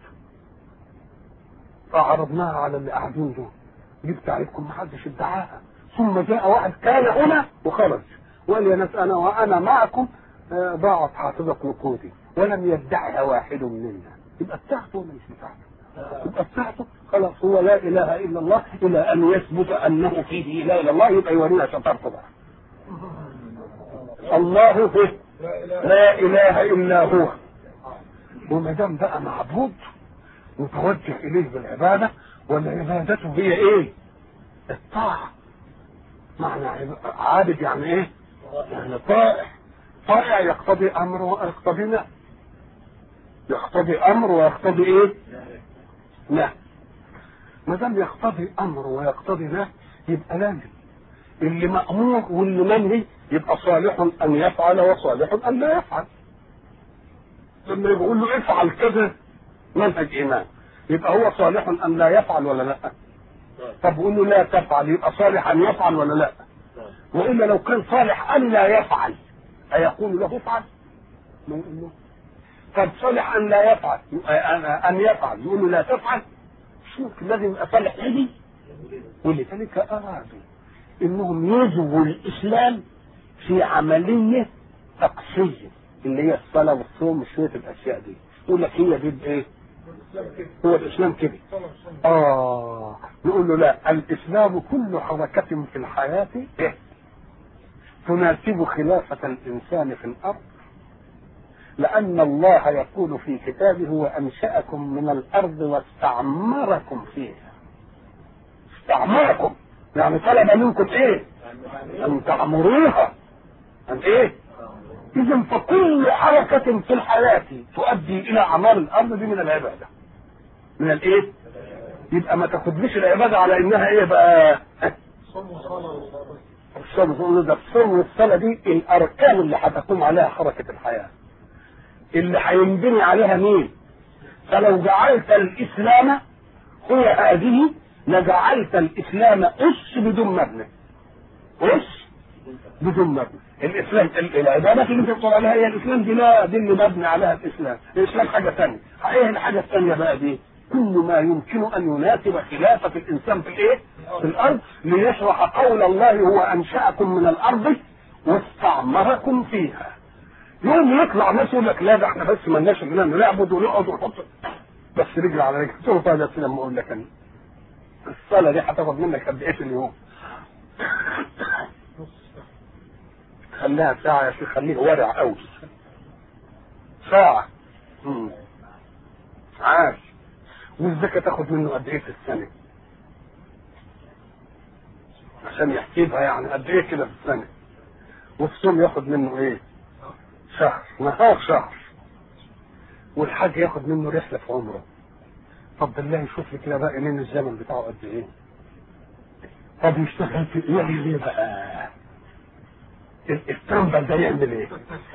فعرضناها على اللي قاعدين دول، جبت عليكم ما حدش ادعاها، ثم جاء واحد كان هنا وخرج وقال يا ناس وأنا معكم ضاعت حافظة نقودي ولم يدعها واحد منا. يبقى بتاعته ولا مش بتاعته؟ يبقى بتاعته خلاص. هو لا اله الا الله الى ان يثبت انه فيه اله الا الله يبقى يورينا شطارته بقى. الله فيه لا اله الا هو، وما دام بقى معبود متوجه اليه بالعباده، والعباده هي ايه؟ الطاعه. معنى عابد يعني ايه؟ يعني طائع. طائع يقتضي امر ويقتضي نهي، يقتضي امر ويقتضي ايه؟ نهي. ما دام يقتضي امر ويقتضي نهي يبقى لازم اللي مامور واللي منهي يبقى صالح ان يفعل وصالح ان لا يفعل. لما يقول له افعل كذا منهج ايمان يبقى هو صالح ان لا يفعل ولا لا؟ طب يقول له لا تفعل يبقى صالح ان يفعل ولا لا؟ والا لو كان صالح ان لا يفعل ايقول له افعل؟ ما يقول له. طب صالح ان لا يفعل ان يفعل يقول له لا تفعل؟ مش ممكن، لازم يبقى صالح لدي. ولذلك ارادوا انهم يجوا الاسلام في عمليه تقصيه اللي هي الصلاه والصوم وشويه الاشياء دي. يقول لك هي دي ايه؟ هو الاسلام كده. نقول له لا، الاسلام كل حركه في الحياه إيه؟ تناسب خلافه الانسان في الارض، لأن الله يقول في كتابه وأنشأكم من الأرض واستعمركم فيها. استعمركم يعني طلب منكم إيه؟ أن تعمروها. أن إيه؟ إذن فكل حركة في الحياة تؤدي إلى أعمار الأرض دي من العبادة. من الإيه؟ يبقى ما تاخدليش العبادة على إنها إيه بقى؟ الصوم والصلاة دي الأركان اللي هتقوم عليها حركة الحياة، اللي هينبني عليها مين؟ فلو جعلت الاسلام هو هذه لجعلت الاسلام اس بدون مبنى. اس بدون مبنى. الاسلام العبادات اللي انت بتقول عليها هي الاسلام دي، لا دي اللي مبني عليها الاسلام. الاسلام حاجه ثانيه. ايه الحاجه الثانيه بقى دي؟ كل ما يمكن ان يناسب خلافه الانسان في الايه؟ في الارض، ليشرح قول الله هو انشاكم من الارض واستعمركم فيها. يوم يطلع ناس يقول لك لا ده احنا بس ما لناش اننا نعبد ونقعد ونحط بس رجل على رجل. شوف هذا الكلام اقول لك انا الصلاه دي هتاخد منك قد ايه في اليوم؟ خليها ساعه يا شيخ، خليه ورع قوي. ساعه عاش. والزكاه تاخد منه قد ايه في السنه؟ عشان يحسبها يعني قد ايه كده في السنه. والصوم ياخد منه ايه؟ شهر، نهار شهر. والحاج ياخد منه رحله في عمره. طب بالله يشوف لي كده بقى من الزمن بتاعه قد ايه؟ طب يشتغل في يعمل ايه بقى؟ التنبل ده يعمل ايه؟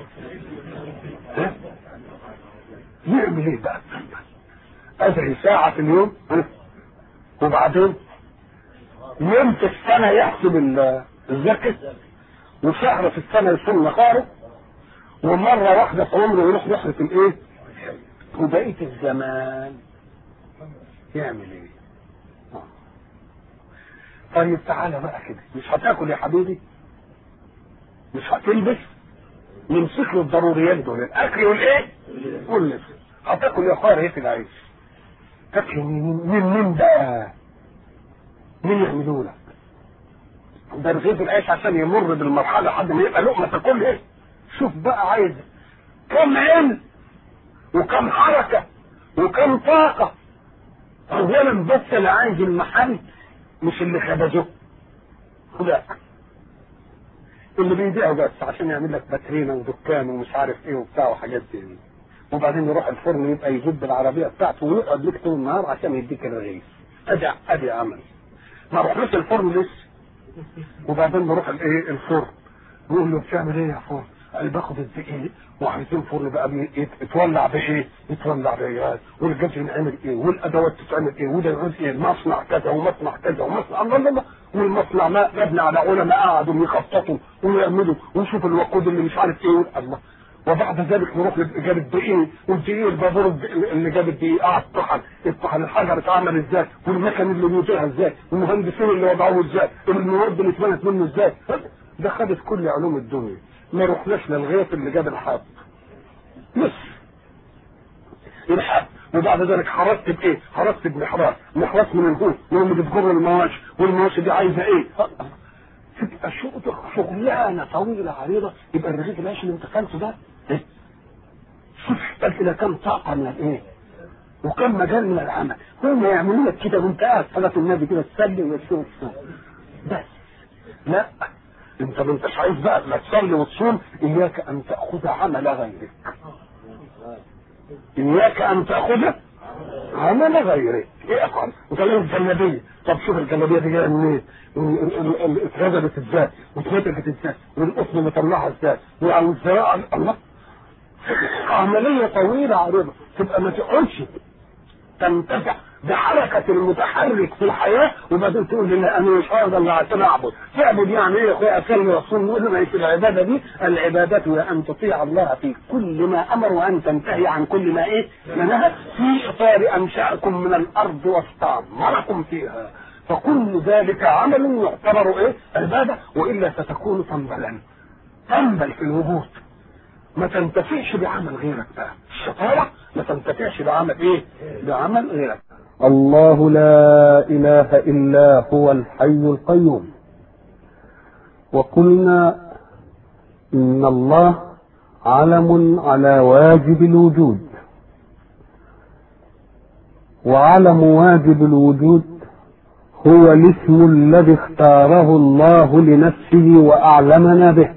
يعمل ايه بقى التنبل؟ ادري ساعه في اليوم وبعدين يوم في السنه يحسب الزكاه، وشهر في السنه يصوم نهاره، ومره واحده في عمره يروح رحله الايه؟ وبقيه الزمان يعمل ايه؟ طيب تعالى بقى كده، مش هتاكل يا حبيبي؟ مش هتلبس؟ نمسك له الضروريات دول، الاكل والايه؟ واللبس. هتاكل يا اخويا ايه في العيش؟ تاكل مين بقى؟ مين يعملوا لك؟ ده رغيف العيش عشان يمر بالمرحله لحد ما يبقى لقمه تاكل ايه؟ شوف بقى عايز كم علم وكم حركه وكم طاقه. اولا بس اللي عايز المحل مش اللي خبزه، لا اللي بيبيعه بس عشان يعمل لك باترينا ودكان ومش عارف ايه وبتاع وحاجات دي، وبعدين يروح الفرن يبقى يجيب العربيه بتاعته ويقعد لك طول النهار عشان يديك الرغيف. ادي عمل. ما اروحلوش الفرن لسه، وبعدين بروح الايه الفرن، بقول له بتعمل ايه يا فرن؟ قال باخد الدقيق وعايزين فرن بقى يتولع بايه؟ يتولع بايه؟ والجاز ينعمل ايه؟ والادوات تتعمل ايه؟ وده يعوز ايه؟ مصنع كذا ومصنع كذا ومصنع الله، والمصنع ما مبني على علماء قعدوا يخططوا ويعملوا ويشوفوا الوقود اللي مش عارف ايه الله. وبعد ذلك نروح لجاب الدقيق، والدقيق البابور اللي جاب الدقيق قعد الطحن الحجر اتعمل ازاي، والمكن اللي بيوضعها ازاي، والمهندسين اللي وضعوه ازاي، المواد اللي اتبنت منه ازاي. ده خدت كل علوم الدنيا. ما رحناش للغيط اللي جاب الحب بس الحب. وبعد ذلك حرست بايه؟ حرست بمحراس، محراس من الهون اللي بتجر المواشي، والمواشي دي عايزه ايه؟ تبقى شغلانه طويله عريضه. يبقى الرغيف العيش اللي انت اكلته ده ايه؟ شوف احتاج الى كم طاقه من الايه؟ وكم مجال من العمل. هم يعملوا لك كده وانت قاعد صلاه النبي كده تسلي وتشوف بس. لا، انت ما انتش عايز بقى لا تصلي وتصوم. اياك ان تاخذ عمل غيرك، اياك ان تاخذ عمل غيرك. ايه اقل وكلام الجلابيه. طب شوف الجلابيه دي جايه منين؟ اتغزلت ازاي؟ واتفتحت ازاي؟ والقطن مطلعها ازاي؟ والزراعه الله. عمليه طويله عريضه. تبقى ما تقعدش تنتفع بحركه المتحرك في الحياه وبعدين تقول لي انا مش هقدر الا عشان اعبد. تعبد يعني ايه يا اخويا؟ اكلم رسول نقول له في العباده دي، العباده هي ان تطيع الله في كل ما امر وان تنتهي عن كل ما ايه؟ منها في اطار انشاكم من الارض واستعمركم فيها. فكل ذلك عمل يعتبر ايه؟ عباده، والا ستكون تنبل في الوجود. ما تنتفعش بعمل غيرك بقى. الشطاره ما تنتفعش بعمل ايه؟ بعمل غيرك. الله لا اله الا هو الحي القيوم. وقلنا ان الله علم على واجب الوجود، وعلم واجب الوجود هو الاسم الذي اختاره الله لنفسه واعلمنا به.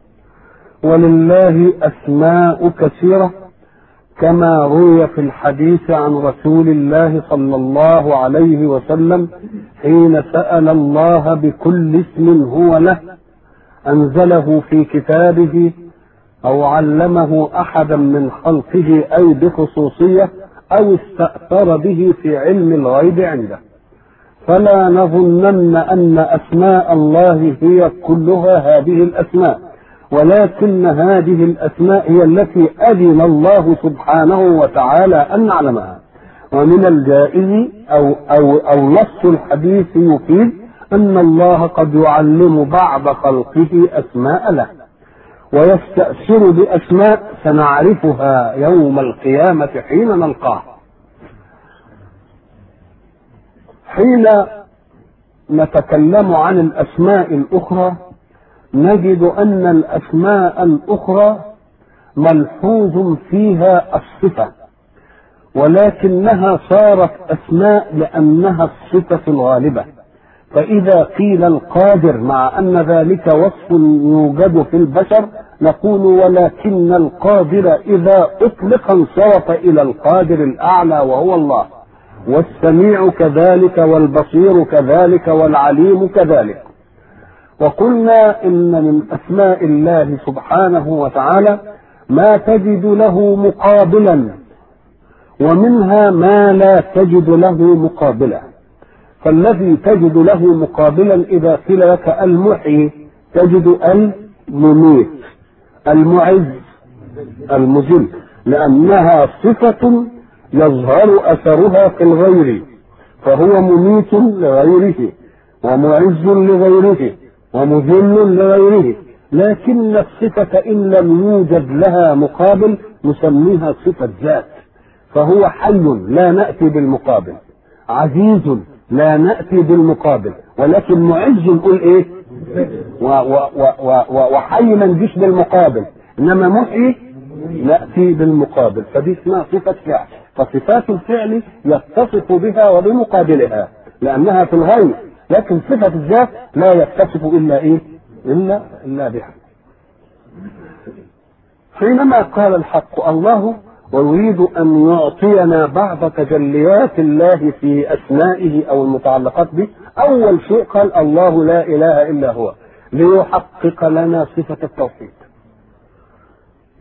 ولله اسماء كثيره كما روي في الحديث عن رسول الله صلى الله عليه وسلم حين سأل الله بكل اسم هو له أنزله في كتابه أو علمه أحدا من خلقه أي بخصوصية أو استأثر به في علم الغيب عنده. فلا نظنن أن أسماء الله هي كلها هذه الأسماء، ولكن هذه الأسماء هي التي أذن الله سبحانه وتعالى أن نعلمها. ومن الجائز أو نص الحديث يفيد أن الله قد يعلم بعض خلقه أسماء له، ويستأثر بأسماء سنعرفها يوم القيامة حين نلقاه. حين نتكلم عن الأسماء الأخرى نجد أن الأسماء الأخرى ملحوظ فيها الصفة، ولكنها صارت أسماء لأنها الصفة الغالبة. فإذا قيل القادر مع أن ذلك وصف يوجد في البشر نقول ولكن القادر إذا أطلق انصرف إلى القادر الأعلى وهو الله، والسميع كذلك والبصير كذلك والعليم كذلك. وقلنا إن من أسماء الله سبحانه وتعالى ما تجد له مقابلا، ومنها ما لا تجد له مقابلا. فالذي تجد له مقابلا إذا قيل لك المحيي تجد المميت، المعز، المذل، لأنها صفة يظهر أثرها في الغير، فهو مميت لغيره ومعز لغيره ومذل لغيره. لكن الصفة إن لم يوجد لها مقابل نسميها صفة ذات، فهو حي لا نأتي بالمقابل، عزيز لا نأتي بالمقابل، ولكن معز نقول ايه؟ وحي ما نجيش بالمقابل، انما محيي نأتي بالمقابل. فدي اسمها صفة فعل. فصفات الفعل يتصف بها وبمقابلها لأنها في الغير، لكن صفة الذات لا يتصف إلا إيه؟ إلا بها. حينما قال الحق الله ويريد أن يعطينا بعض تجليات الله في أسمائه أو المتعلقات به، أول شيء قال الله لا إله إلا هو، ليحقق لنا صفة التوحيد.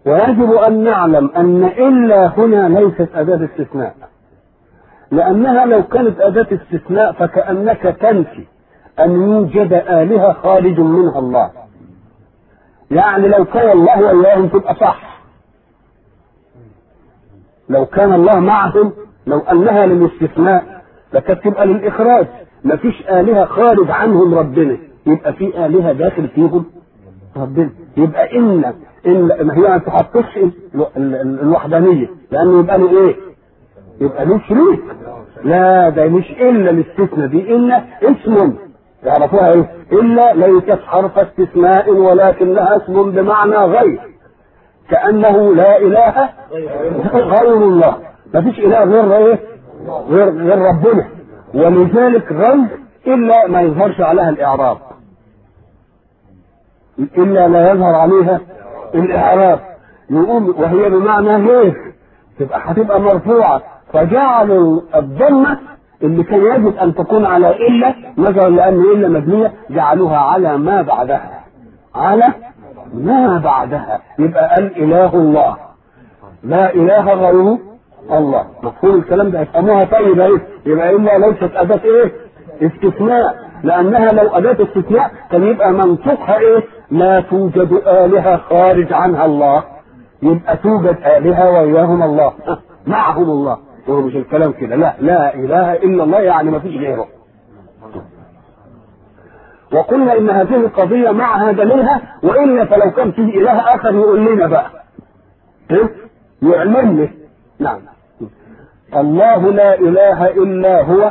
ويجب أن نعلم أن إلا هنا ليست أداة استثناء، لأنها لو كانت أداة استثناء فكأنك تنفي أن يوجد آلهة خارج منها الله. يعني لو كان الله وإياهم تبقى صح، لو كان الله معهم، لو أنها للاستثناء لكانت تبقى للإخراج. مفيش آلهة خارج عنهم ربنا، يبقى في آلهة داخل فيهم ربنا. يبقى إن ما هي ما تحطش الوحدانية، لأنه يبقى له إيه؟ يبقى له شريك. لا، ده مش إلا الاستثناء، دي إلا اسم تعرفوها إيه؟ إلا ليست حرف استثناء ولكنها اسم بمعنى غير، كأنه لا إله غير الله. ما فيش إله غير إيه؟ غير ربنا. ولذلك غير إلا ما يظهرش عليها الإعراب، إلا لا يظهر عليها الإعراب، يقوم وهي بمعنى غير، هتبقى مرفوعة. فجعلوا الضمة اللي كان يجب أن تكون على إلا، نظرا لأن إلا مبنية جعلوها على ما بعدها، على ما بعدها. يبقى الإله الله، لا إله غيره الله. مفهوم الكلام ده؟ يفهموها طيب ايه؟ يبقى إلا ليست أداة إيه؟ استثناء، لأنها لو أداة استثناء كان يبقى منطقها إيه؟ لا توجد آلهة خارج عنها الله، يبقى توجد آلهة وإياهم الله معهم الله. هو مش الكلام كده، لا، لا إله إلا الله يعني ما فيش غيره. وقلنا إن هذه القضية معها دليلها، وإلا فلو كان فيه إله آخر يقول لنا بقى إيه؟ يعلمنا. نعم، الله لا إله إلا هو.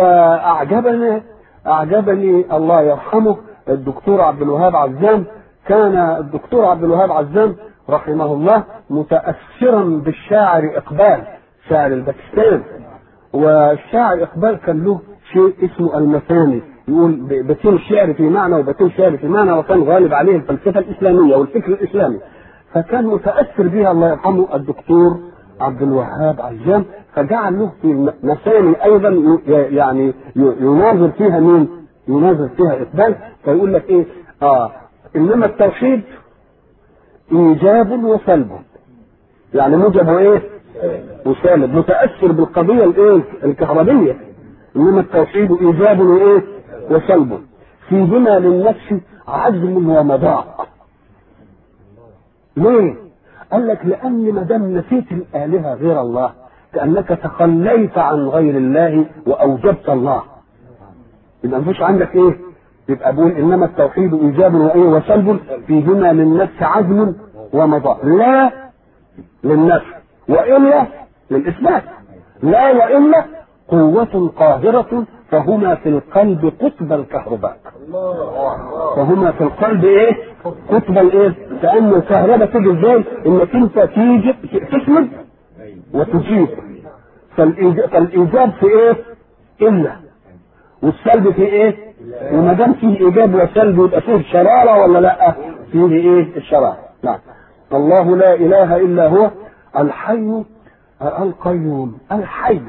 وأعجبني الله يرحمه الدكتور عبد الوهاب عزام. كان الدكتور عبد الوهاب عزام رحمه الله متأثرا بالشاعر إقبال، شاعر الباكستان. والشاعر إقبال كان له شيء اسمه المثاني، يقول بيتين الشعر في معنى وبيتين الشعر في معنى، وكان غالب عليه الفلسفة الإسلامية والفكر الإسلامي، فكان متأثر بها الله يرحمه الدكتور عبد الوهاب عزام، فجعل له في مثاني أيضا يعني يناظر فيها مين؟ يناظر فيها إقبال. فيقول لك إيه؟ إنما التوحيد إيجاب وسلب، يعني موجب وإيه؟ وسالب، متأثر بالقضية الإيه؟ الكهربية. إنما التوحيد إيجاب وإيه؟ وسلب، فيهما للنفس عزم ومذاق. ليه؟ قال لك لأن ما دام نسيت الآلهة غير الله كأنك تخليت عن غير الله وأوجبت الله، يبقى مفيش عندك إيه؟ يبقى بقول إنما التوحيد إيجاب وإيه؟ وسلب، فيهما للنفس عزم ومذاق، لا للنفس وإلا للإثبات، لا وإلا قوة قاهرة، فهما في القلب قطب الكهرباء. فهما في القلب ايه؟ قطب الايه؟ كأن الكهرباء تيجي ازاي؟ انك انت تيجي تسلب وتجيب. فالايجاب في ايه؟ الا، والسلب في ايه؟ وما دام فيه ايجاب وسلب يبقى فيه شرارة ولا لا؟ فيه ايه؟ الشرارة. نعم. الله لا اله الا هو الحي القيوم. الحي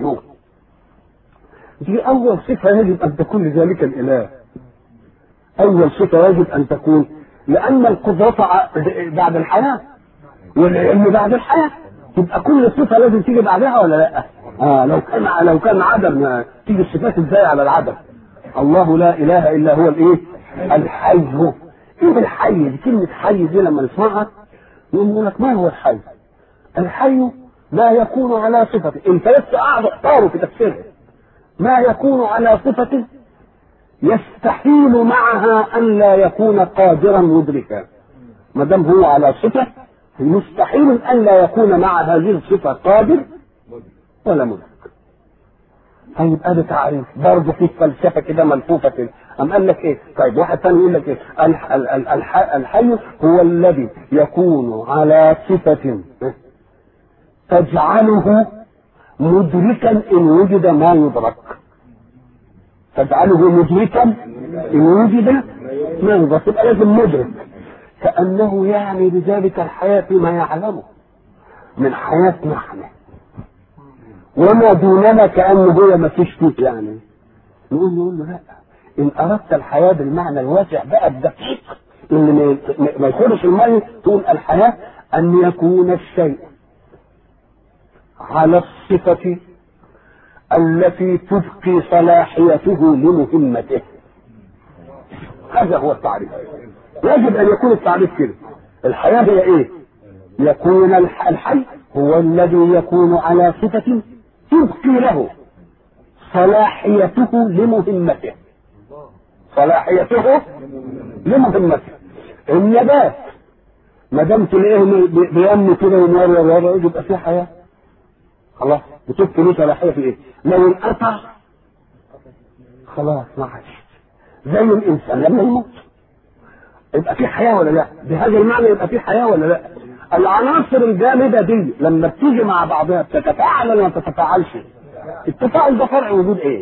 دي أول صفة يجب أن تكون لذلك الإله، أول صفة يجب أن تكون، لأن القدرة بعد الحياة والعلم بعد الحياة، تبقى كل صفة لازم تيجي بعدها ولا لا؟ لو كان عدم تيجي الصفات ازاي على العدم؟ الله لا إله إلا هو الإيه؟ الحي. إيه الحي؟ دي كلمة حي دي لما نسمعها يقول لك ما هو الحي؟ الحي لا يكون على صفته، انت لسه قاعد اختاره في تفسيره، ما يكون على صفة يستحيل معها أن لا يكون قادرا مدركا. ما دام هو على صفة مستحيل أن لا يكون مع هذه الصفة قادر ولا مدرك. طيب هذا تعريف برضه في فلسفة كده ملفوفة كده. أم قال لك إيه؟ طيب واحد ثاني يقول لك إيه؟ الحي هو الذي يكون على صفة تجعله مدركا إن وجد ما يدرك. تجعله مدركا إن وجد ما يدرك، يبقى لازم مدرك. كأنه يعني بذلك الحياة ما يعلمه من حياتنا نحن، وما دوننا كأنه هو ما فيش فيه. يعني نقول له لا، إن أردت الحياة بالمعنى الواسع بقى الدقيق اللي ما يخرش المية، تقول الحياة أن يكون الشيء على الصفة التي تبقي صلاحيته لمهمته. هذا هو التعريف. يجب أن يكون التعريف كده. الحياة هي إيه؟ يكون الحي هو الذي يكون على صفة تبقي له صلاحيته لمهمته. صلاحيته لمهمته. النبات ما دام تلاقيه بينمو كده ومره يبقى فيه حياه. خلاص بتبقي له صلاحيه في ايه؟ لو انقطع خلاص ما عادش. زي الانسان لما يموت يبقى فيه حياه ولا لا؟ بهذا المعنى يبقى فيه حياه ولا لا؟ العناصر الجامده دي لما بتيجي مع بعضها بتتفاعل ولا ما بتتفاعلش؟ التفاعل ده فرع وجود ايه؟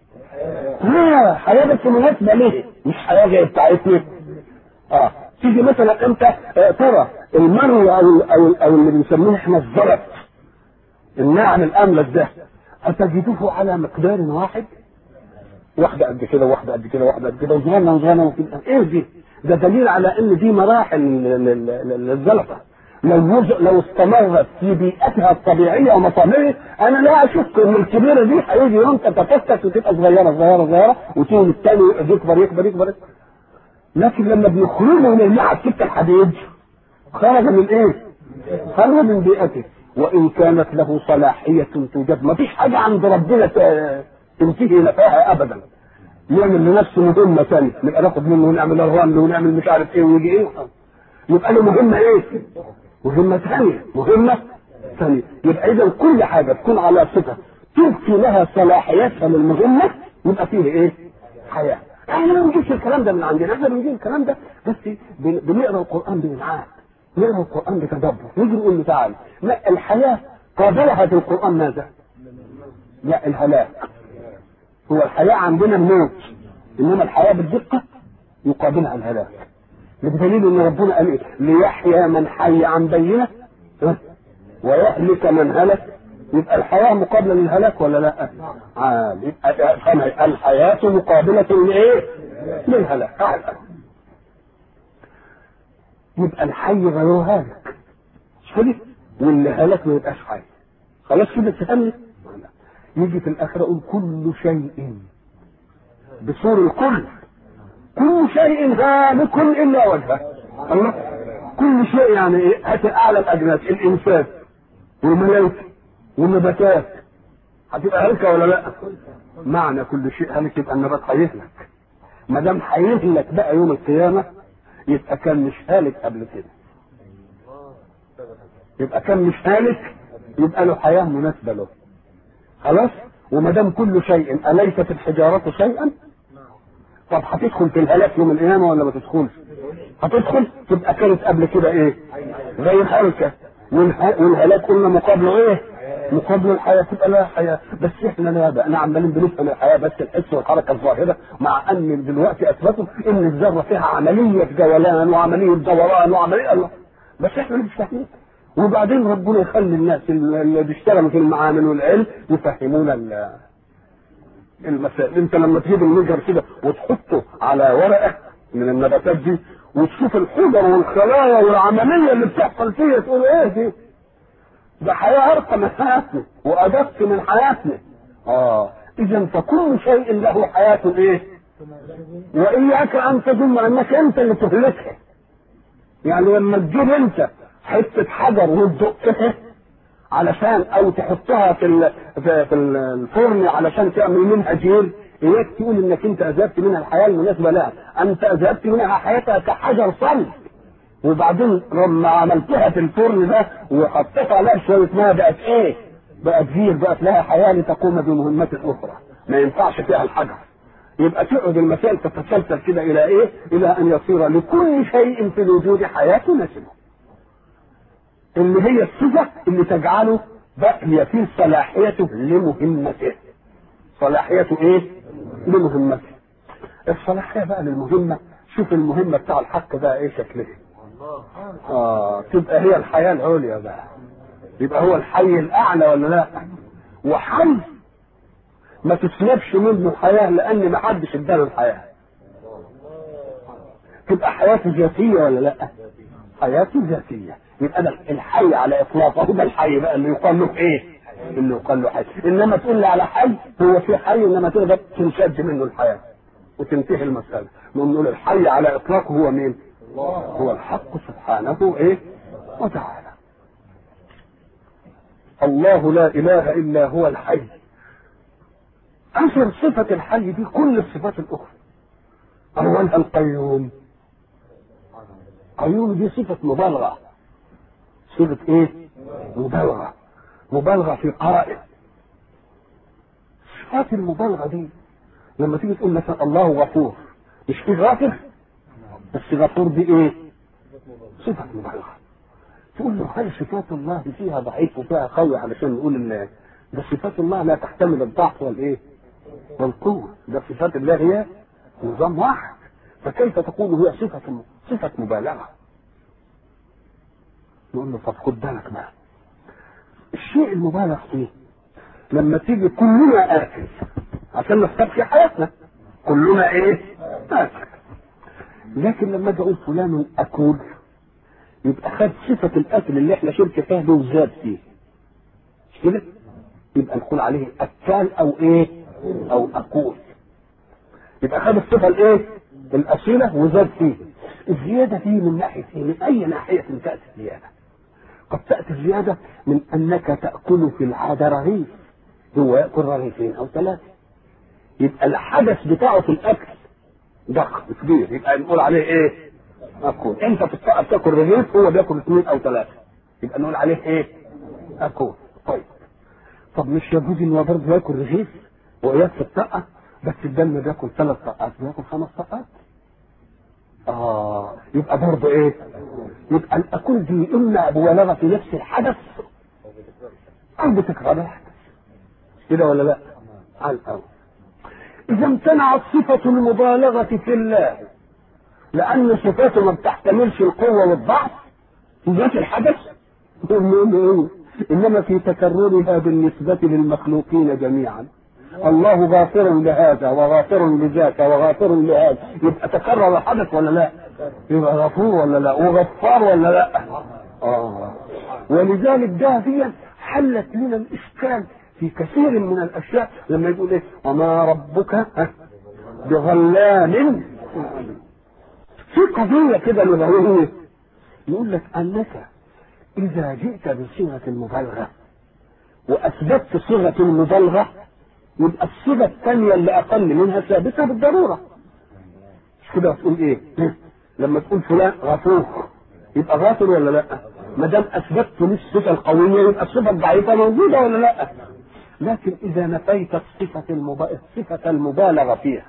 حياه بس مناسبه ليه؟ مش حياه زي بتاعتنا. تيجي مثلا انت ترى المر او اللي بنسميه احنا الزلط، الناعم الاملس ده، هتجدوه على مقدار واحد، واحده قد كده واحده قد كده واحده قد كده وصغيره وكده. ايه دي؟ ده دليل على ان دي مراحل للزلطه. لو استمرت في بيئتها الطبيعيه ومطامعها انا لا اشك ان الكبيره دي هيجي يوم تتفتت وتبقى صغيره وتيجي الثاني يكبر. لكن لما بيخرجوا من المعهد سكه الحديد خرج من ايه؟ خرج من بيئته. وان كانت له صلاحيه توجد، ما فيش حاجه عند ربنا تنتهي نفاها ابدا. يعمل لنفسه مهمه ثانيه، نبقى ناخد منه ونعمل الرمل ونعمل مش عارف ايه ويجي ايه، يبقى له مهمه ايه؟ مهمه ثانيه. يبقى اذا كل حاجه تكون على صفه تبقي لها صلاحيتها للمهمه يبقى فيه ايه؟ حياه. احنا ما بنجيبش الكلام ده من عندنا، احنا بنجيب الكلام ده بس بنقرا القران بإنعاش، نقرا القران بتدبر، نيجي نقول له تعالى لا الحياه قابلها في القران ماذا؟ لا الهلاك. هو الحياه عندنا الموت، انما الحياه بالدقه يقابلها الهلاك. بدليل ان ربنا قال ايه؟ ليحيى من حي عن بينه ويهلك من هلك. يبقى الحياه مقابله للهلاك ولا لا؟ يبقى الحياه مقابله لايه؟ للهلاك. يبقى الحي غير هالك، مش كده؟ واللي هلك ما يبقاش حي. خلاص كده تفهمني؟ يجي في الاخره يقول كل شيء بصور الكل، كل شيء هالك الا وجهه. الله، كل شيء يعني ايه؟ هات اعلى الاجناس، الانسان والملائكه والنباتات هتبقى هلكه ولا لا؟ معنى كل شيء هلك يبقى النبات هيهلك. ما دام هيهلك بقى يوم القيامه يبقى كان مش هالك قبل كده. يبقى كان مش هالك، يبقى له حياه مناسبه له. خلاص؟ وما دام كل شيء اليست الحجاره شيئا، طب هتدخل في الهلاك يوم القيامه ولا ما تدخلش؟ هتدخل. تبقى كانت قبل كده ايه؟ زي الهلكه. والهلاك قلنا مقابله ايه؟ مقابل الحياه، تبقى لها حياه. بس احنا لا بقى احنا عمالين بنفهم الحياه بس الحس والحركه الظاهره، مع ان دلوقتي اثبتوا ان الذره فيها عمليه جولان وعمليه دوران وعمليه الله، بس احنا مش فاهمين. وبعدين ربنا يخلي الناس اللي بيشتغلوا في المعامل والعلم يفهمونا المسائل. انت لما تجيب المجر كده وتحطه على ورقه من النباتات دي وتشوف الحجر والخلايا والعمليه اللي بتحصل فيها تقول ايه دي؟ ده حياه ارقى من حياتنا وادق من حياتنا. اذا فكل شيء له حياه ايه؟ واياك ان تظن انك انت اللي تهلكها. يعني لما تجيب انت حته حجر وتدقها علشان او تحطها في الفرن علشان تعمل منها جيل، اياك تقول انك انت اذهبت منها الحياه المناسبه. لا، انت اذهبت منها حياتها كحجر صلب، وبعدين لما عملتها في الفرن ده وحطيت عليها شويه ماء بقت ايه؟ بقت جيل، بقت لها حياه لتقوم بمهمات اخرى ما ينفعش فيها الحجر. يبقى تقعد المسائل تتسلسل كده الى ايه؟ الى ان يصير لكل شيء في الوجود حياه تناسبه، اللي هي الصفه اللي تجعله بقي في صلاحيته لمهمته. صلاحيته ايه؟ لمهمته. الصلاحيه بقى للمهمه، شوف المهمه بتاع الحق بقى ايه شكلها. تبقى هي الحياه العليا بقى، يبقى هو الحي الاعلى ولا لا؟ وحي ما تسلبش منه حياه لان ما حدش اداله الحياه. تبقى حياته ذاتيه ولا لا؟ حياة ذاتية. يبقى ده الحي على اطلاقه، ده الحي بقى اللي يقال له ايه؟ اللي يقال له حي. انما تقول لي على حي، هو في حي انما تقدر تنشد منه الحياة وتنتهي المسألة. نقول الحي على اطلاقه هو مين؟ هو الحق سبحانه ايه وتعالى. الله لا اله الا هو الحي. اخر صفة الحي دي كل الصفات الاخرى. اولها القيوم. قيوم دي صفة مبالغة. صفة ايه؟ مبالغة. مبالغة في قائل. صفات المبالغة دي لما تيجي تقول مثلا الله غفور، مش في غافر؟ بس غفور دي ايه؟ صفة مبالغة. تقول له هل صفات الله فيها ضعيف وفيها قوي علشان نقول ان ده صفات الله لا تحتمل الضعف والايه؟ والقوة. ده صفات الله هي نظام واحد، فكيف تقول هي صفة مبالغة؟ نقول له طب خد بالك بقى، الشيء المبالغ فيه لما تيجي كلنا آكل عشان نستبقي حياتنا، كلنا ايه؟ آكل. لكن لما اجي اقول فلان أكول، يبقى خد صفة الأكل اللي احنا شركة فيها دي وزاد فيه، مش كده؟ يبقى نقول عليه أكال أو إيه؟ أو أكول. يبقى خد الصفة الإيه؟ الأصيلة وزاد فيه. الزيادة دي من ناحية إيه؟ من أي ناحية تأتي الزيادة؟ قد تأتي الزيادة من أنك تأكل في العادة رغيف، هو يأكل رغيفين أو ثلاثة، يبقى الحدث بتاعه في الأكل ضخم كبير، يبقى نقول عليه إيه؟ أكل. أنت بتاكل رغيف، هو بياكل 2 أو 3، يبقى نقول عليه إيه؟ أكل. طب مش يجوز إن هو برضه ياكل رغيف وياكل الطاقة، بس الدم بياكل 3 طاقات بياكل 5 طاقات؟ يبقى برضه ايه؟ يبقى الاكل دي اما مبالغه في نفس الحدث او بتكرار الحدث، كده ولا لا؟ على الاول. اذا امتنعت صفه المبالغه في الله لان صفاته ما بتحتملش القوه والضعف في ذات الحدث، انما في تكررها بالنسبه للمخلوقين جميعا. الله غافر لهذا وغافر لذاك وغافر لهذا، يبقى تكرر الحدث ولا لا؟ يبقى غفور ولا لا؟ وغفار ولا لا؟ ولذلك ده حلت لنا الاشكال في كثير من الاشياء لما يقول ايه؟ وما ربك بظلام. في قضيه كده لغويه يقول لك انك اذا جئت بصيغه المبالغه واثبتت صيغه المبالغه، يبقى الصفة الثانية اللي أقل منها ثابتة بالضرورة. مش كده تقول إيه؟ لما تقول فلان غفور يبقى غافر ولا لأ؟ ما دام أثبتت للصفة القوية يبقى الصفة الضعيفة موجودة ولا لأ؟ لكن إذا نفيت صفة المبالغة فيها،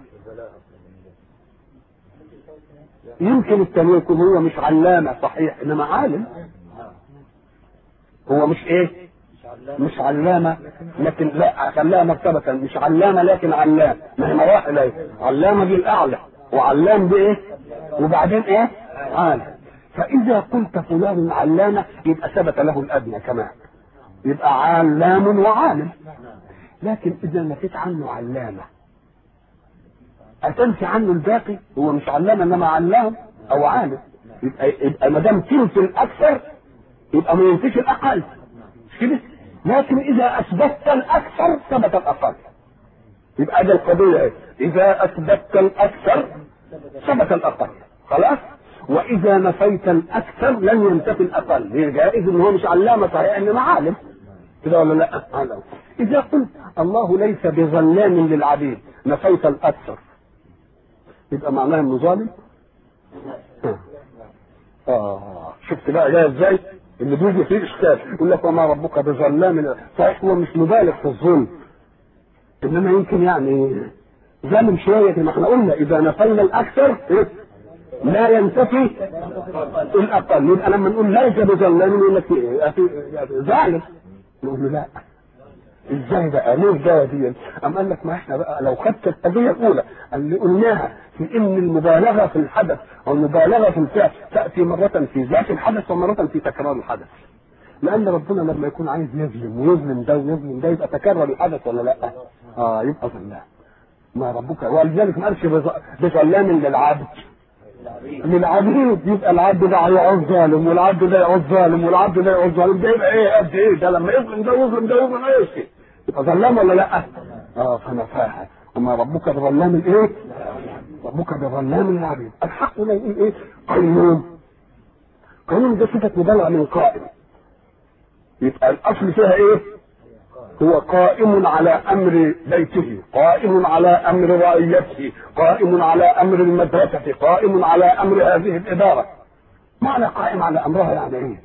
يمكن الثاني يكون هو مش علامة صحيح إنما عالم. هو مش إيه؟ مش علامة، لكن لا خلاها مرتبة، مش علامة لكن علام، ما هي مراحل ايه؟ علامة دي الأعلى وعلام دي ايه؟ وبعدين ايه؟ عالم. فإذا قلت فلان علامة يبقى ثبت له الأدنى كمان، يبقى علام وعالم. لكن إذا نفيت عنه علامة أتنفي عنه الباقي، هو مش علامة إنما علام أو عالم، يبقى ما دام تنفي الأكثر يبقى ما ينفيش الأقل، مش كده؟ لكن إذا أثبتت الأكثر ثبت الأقل. يبقى ده القضية إيه؟ إذا أثبتت الأكثر ثبت الأقل، خلاص؟ وإذا نفيت الأكثر لن ينتفي الأقل. هي جائز إن هو مش علامة صحيح إنما عالم، كده ولا لا؟ عالم. إذا قلت الله ليس بظلام للعبيد نفيت الأكثر، يبقى معناه إنه ظالم؟ شفت بقى جاي إزاي؟ اللي بيجي فيه اشكال يقول لك وما ربك بظلام، صحيح هو مش مبالغ في الظلم، انما يمكن يعني ظالم شويه. ما احنا قلنا اذا نفينا الاكثر لا ينتفي الاقل، يبقى لما نقول ليس بظلام يقول لك ظالم، نقول له لا ازاي بقى؟ ليه الجايه دي؟ قام قال لك ما احنا بقى لو خدت القضيه الاولى اللي قلناها في ان المبالغه في الحدث او المبالغه في الفعل تاتي مره في ذات الحدث ومره في تكرار الحدث، لان ربنا لما يكون عايز يظلم ويظلم ده ويظلم ده يبقى تكرر الحدث ولا لا؟ يبقى ظلام. ما ربك، ولذلك ما قالش بظلام للعبد، للعبيد، يبقى العبد ده هيعوز ظالم والعبد ده يعوز ظالم والعبد ده يعوز ظالم، ده يبقى ايه قد ايه؟ ده لما يظلم ده يظلم ده يظلم ايه؟ يبقى ظلام ولا لا؟ فنفاها. وما ربك بظلام الايه؟ ربك بظلام العبيد. الحق لا يقول ايه؟ قيوم. قيوم ده صفه مبالغه من قائم، يبقى الاصل فيها ايه؟ هو قائم على امر بيته، قائم على امر رعيته، قائم على امر المدرسه، قائم على امر هذه الاداره. معنى قائم على امرها يعني ايه؟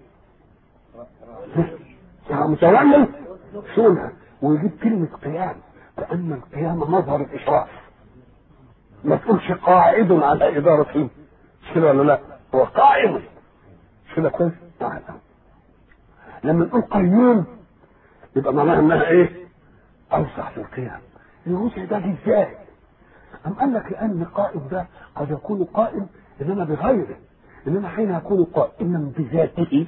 يعني متولي شؤونها. ويجيب كلمه قيام كأن القيام مظهر الاشراف. ما تقولش قاعد على ادارته، مش كده ولا لا؟ هو قائم، مش كده كويس؟ لما نقول قيوم يبقى معناها انها ايه؟ اوسع في القيام. الوسع ده ازاي؟ أم قال لك لان القائم ده قد يكون قائم انما بغيره، انما حين يكون قائما بذاته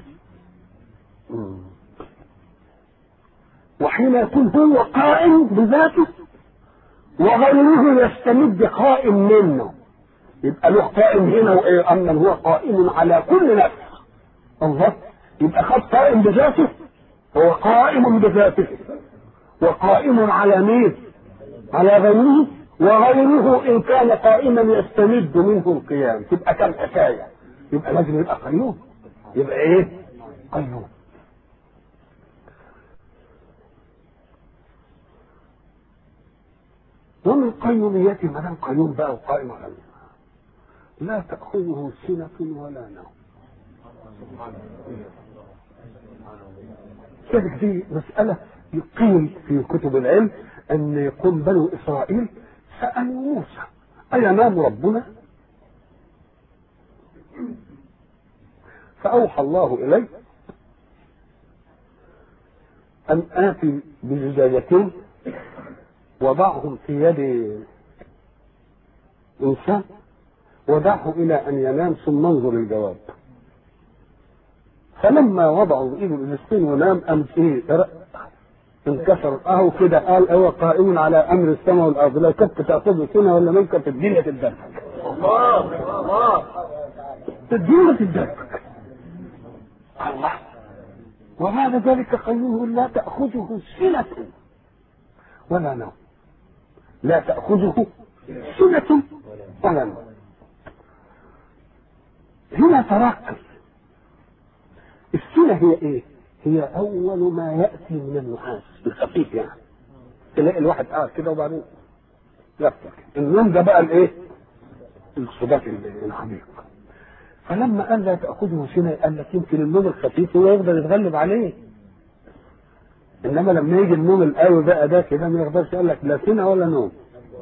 وحين يكون هو قائم بذاته وغيره يستمد قائم منه، يبقى له قائم هنا وايه؟ اما هو قائم على كل نفس. الله، يبقى خد قائم بذاته، هو قائم بذاته وقائم على مين؟ على غيره، وغيره ان كان قائما يستمد منه القيام. تبقى كم حكايه؟ يبقى لازم يبقى قيوم. يبقى ايه؟ قيوم. ومن قيوميته ما دام قيوم بقى وقائم على لا تأخذه سنة ولا نوم. كذلك دي مسألة يقيل في كتب العلم أن يقوم بنو إسرائيل سألوا موسى أينام ربنا؟ فأوحى الله إليه أن آتي بزجاجتين وضعهم في يد إنسان ودعه إلى أن ينام ثم انظر الجواب. فلما وضعوا إيده الإنسان ونام قام إيه؟ انكسر أهو كده. قال هو قائم على أمر السماء والأرض، لا كنت تأخذ سنة ولا ممكن في الدنيا تدفك. الله الدنيا تدفك. الله وهذا ذلك قيوم لا تأخذه سنة ولا نوم. لا تأخذه سنة ولا نوم. هنا تركز. السنة هي ايه؟ هي اول ما يأتي من النحاس الخفيف، يعني تلاقي الواحد قاعد كده وبعدين يفتح. النوم ده بقى الايه؟ الصداع العميق. فلما قال لا تأخذه سنة قال لك يمكن النوم الخفيف هو يقدر يتغلب عليه، انما لما يجي النوم القوي بقى ده كده ما يقدرش. قال لك لا سنة ولا نوم.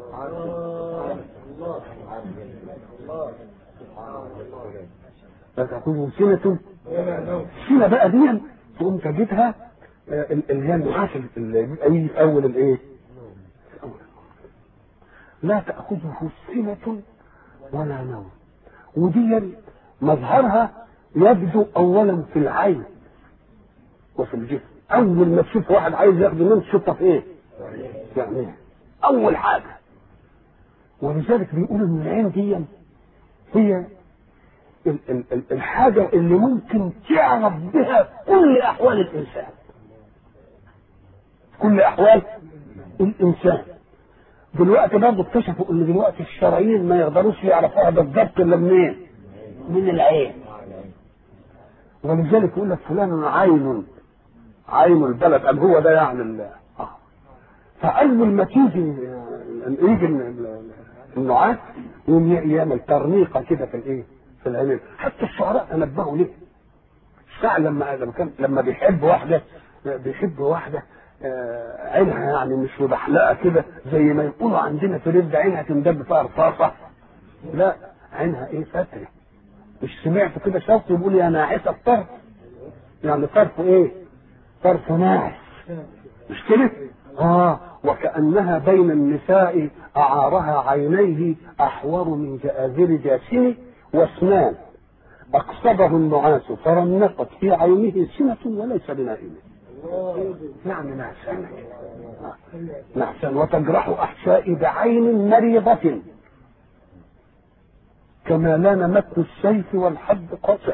لا تأخذه سنة. السنة بقى دي تقوم تجدها اللي هي النحاس اللي يجي في اول الايه؟ لا تأخذه سنة ولا نوم. ودي مظهرها يبدو اولا في العين وفي الجسم. اول ما تشوف واحد عايز ياخد نوم تشوفها في ايه؟ يعني اول حاجه. ولذلك بيقولوا ان العين دي هي الحاجه اللي ممكن تعرف بها كل احوال الانسان، كل احوال الانسان. دلوقتي برضه اكتشفوا ان دلوقتي الشرايين ما يقدروش يعرفوها بالضبط الا منين؟ من العين. ولذلك يقول لك فلان عين البلد، قال هو ده يعني فاول ما تيجي النعاس يعمل ترنيقه كده في الايه؟ في العين. حتى الشعراء تنبهوا ليه؟ الشاعر لما بيحب واحده عينها يعني مش مبحلقه كده زي ما يقولوا عندنا في رد عينها تندب فيها رصاصه، لا عينها ايه؟ فتره. مش سمعت كده شخص يقول يا ناعسه الطرف؟ يعني طرف ايه؟ طرف ناعس، مش كده؟ وكأنها بين النساء أعارها عينيه أحور من جآذر جاسم واسنان أقصده النعاس فرنقت في عينه سنة وليس بنائم. يعني نعسان وتجرح أحشائي بعين مريضة كما لا نمت السيف والحد قاطع.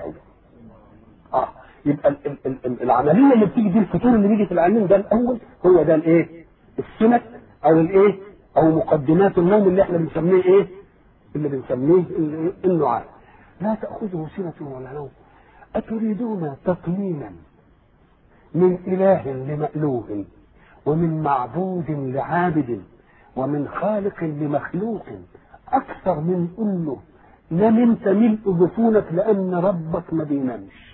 يبقى العمليه اللي بتيجي دي، الفتور اللي بيجي في العلم ده الاول هو ده الايه؟ السنه او الايه؟ او مقدمات النوم اللي احنا بنسميه ايه؟ اللي بنسميه النعاس. لا تاخذه سنه ولا نوم. اتريدون تقليلا من اله لمألوه، ومن معبود لعابد، ومن خالق لمخلوق، اكثر من انه نام انت ملء جفونك لان ربك ما بينامش.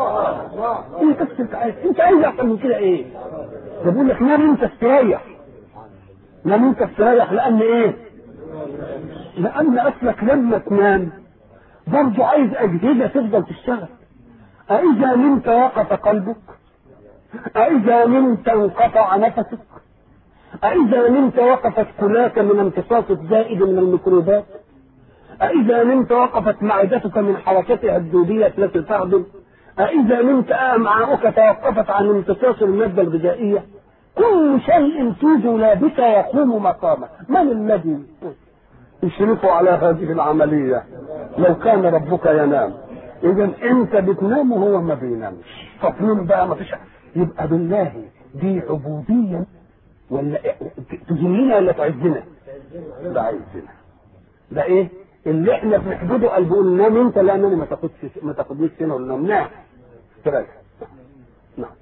انت عايز احسن من كده ايه؟ ده بيقول لك نام انت استريح. نام انت استريح لان ايه؟ لان اصلك لما تنام برضه عايز اجهزه تفضل تشتغل. أإذا نمت وقف قلبك؟ أإذا نمت انقطع نفسك؟ أإذا نمت وقفت كلاك من امتصاص الزائد من الميكروبات؟ أإذا نمت وقفت معدتك من حركتها الدودية التي تعدل؟ أإذا نمت أمعاؤك توقفت عن امتصاص المادة الغذائية؟ كل شيء توجد بك يقوم مقامك. من الذي يشرف على هذه العملية؟ لو كان ربك ينام. إذا أنت بتنام وهو ما بينامش. تطمين بقى ما فيش. يبقى بالله دي عبودية ولا تذلنا ولا تعزنا؟ ده عزنا. ده ايه اللي احنا بنحدده؟ قال بيقول نام انت لانني ما تاخدنيش سنه ولا نوم. نام استريح. نعم.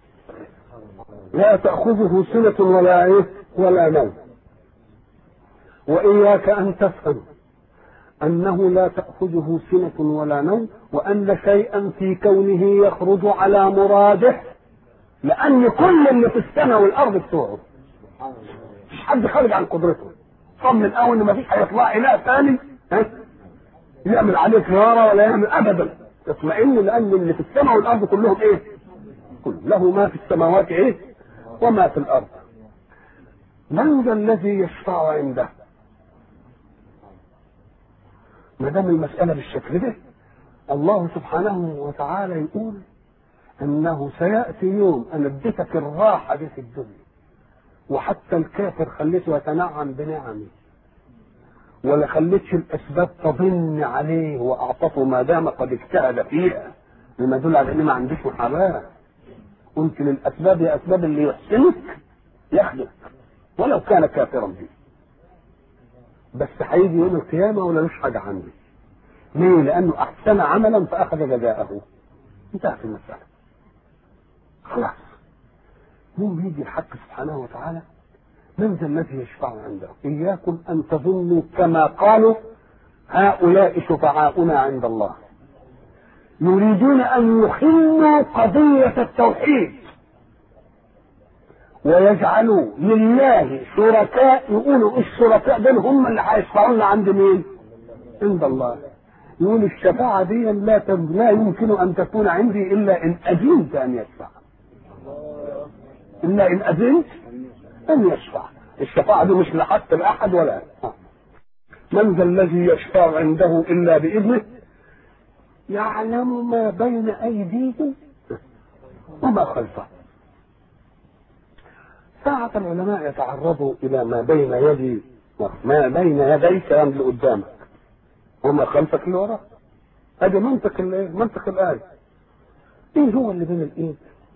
لا تاخذه سنه ولا ايه ولا نوم. واياك ان تفهم انه لا تاخذه سنه ولا نوم، وان شيئا في كونه يخرج على مراده، لان كل اللي في السماء والارض بتوعه، مش حد خارج عن قدرته. طمن اول ان مفيش هيطلع اله ثاني يعمل عليك نارة ولا يعمل ابدا. اطمئن لان اللي في السماء والارض كلهم ايه؟ كل له ما في السماوات ايه وما في الارض. من ذا الذي يشفع عنده؟ ما دام المساله بالشكل ده، الله سبحانه وتعالى يقول انه سياتي يوم ان اديتك الراحه دي في الدنيا، وحتى الكافر خليته يتنعم بنعمه، ولا خليتش الاسباب تضن عليه واعطته ما دام قد اجتهد فيها، مما يدل على ان ما عندوش محاباه. قلت للاسباب يا اسباب اللي يحسنك ياخدك ولو كان كافرا به، بس هيجي يوم القيامه ولا لوش حاجه عندي. ليه؟ لانه احسن عملا فاخذ جزاءه. انتهت المساله خلاص. يوم يجي الحق سبحانه وتعالى، من ذا الذي يشفع عنده؟ إياكم أن تظنوا كما قالوا هؤلاء شفعاؤنا عند الله، يريدون أن يخلوا قضية التوحيد ويجعلوا لله شركاء. يقولوا الشركاء دول هم اللي هيشفعون عند مين؟ عند الله. يقول الشفاعة دي لا يمكن أن تكون عندي إلا إن أذنت أن يشفع، إلا إن أذنت أن يشفع. الشفاعة دي مش لحق لأحد ولا من ذا الذي يشفع عنده إلا بإذنه، يعلم ما بين أيديهم وما خلفهم. ساعة العلماء يتعرضوا إلى ما بين يدي ما بين يديك اللي قدامك وما خلفك اللي وراك. هذا منطق الآية. إيه هو اللي بين الإيد؟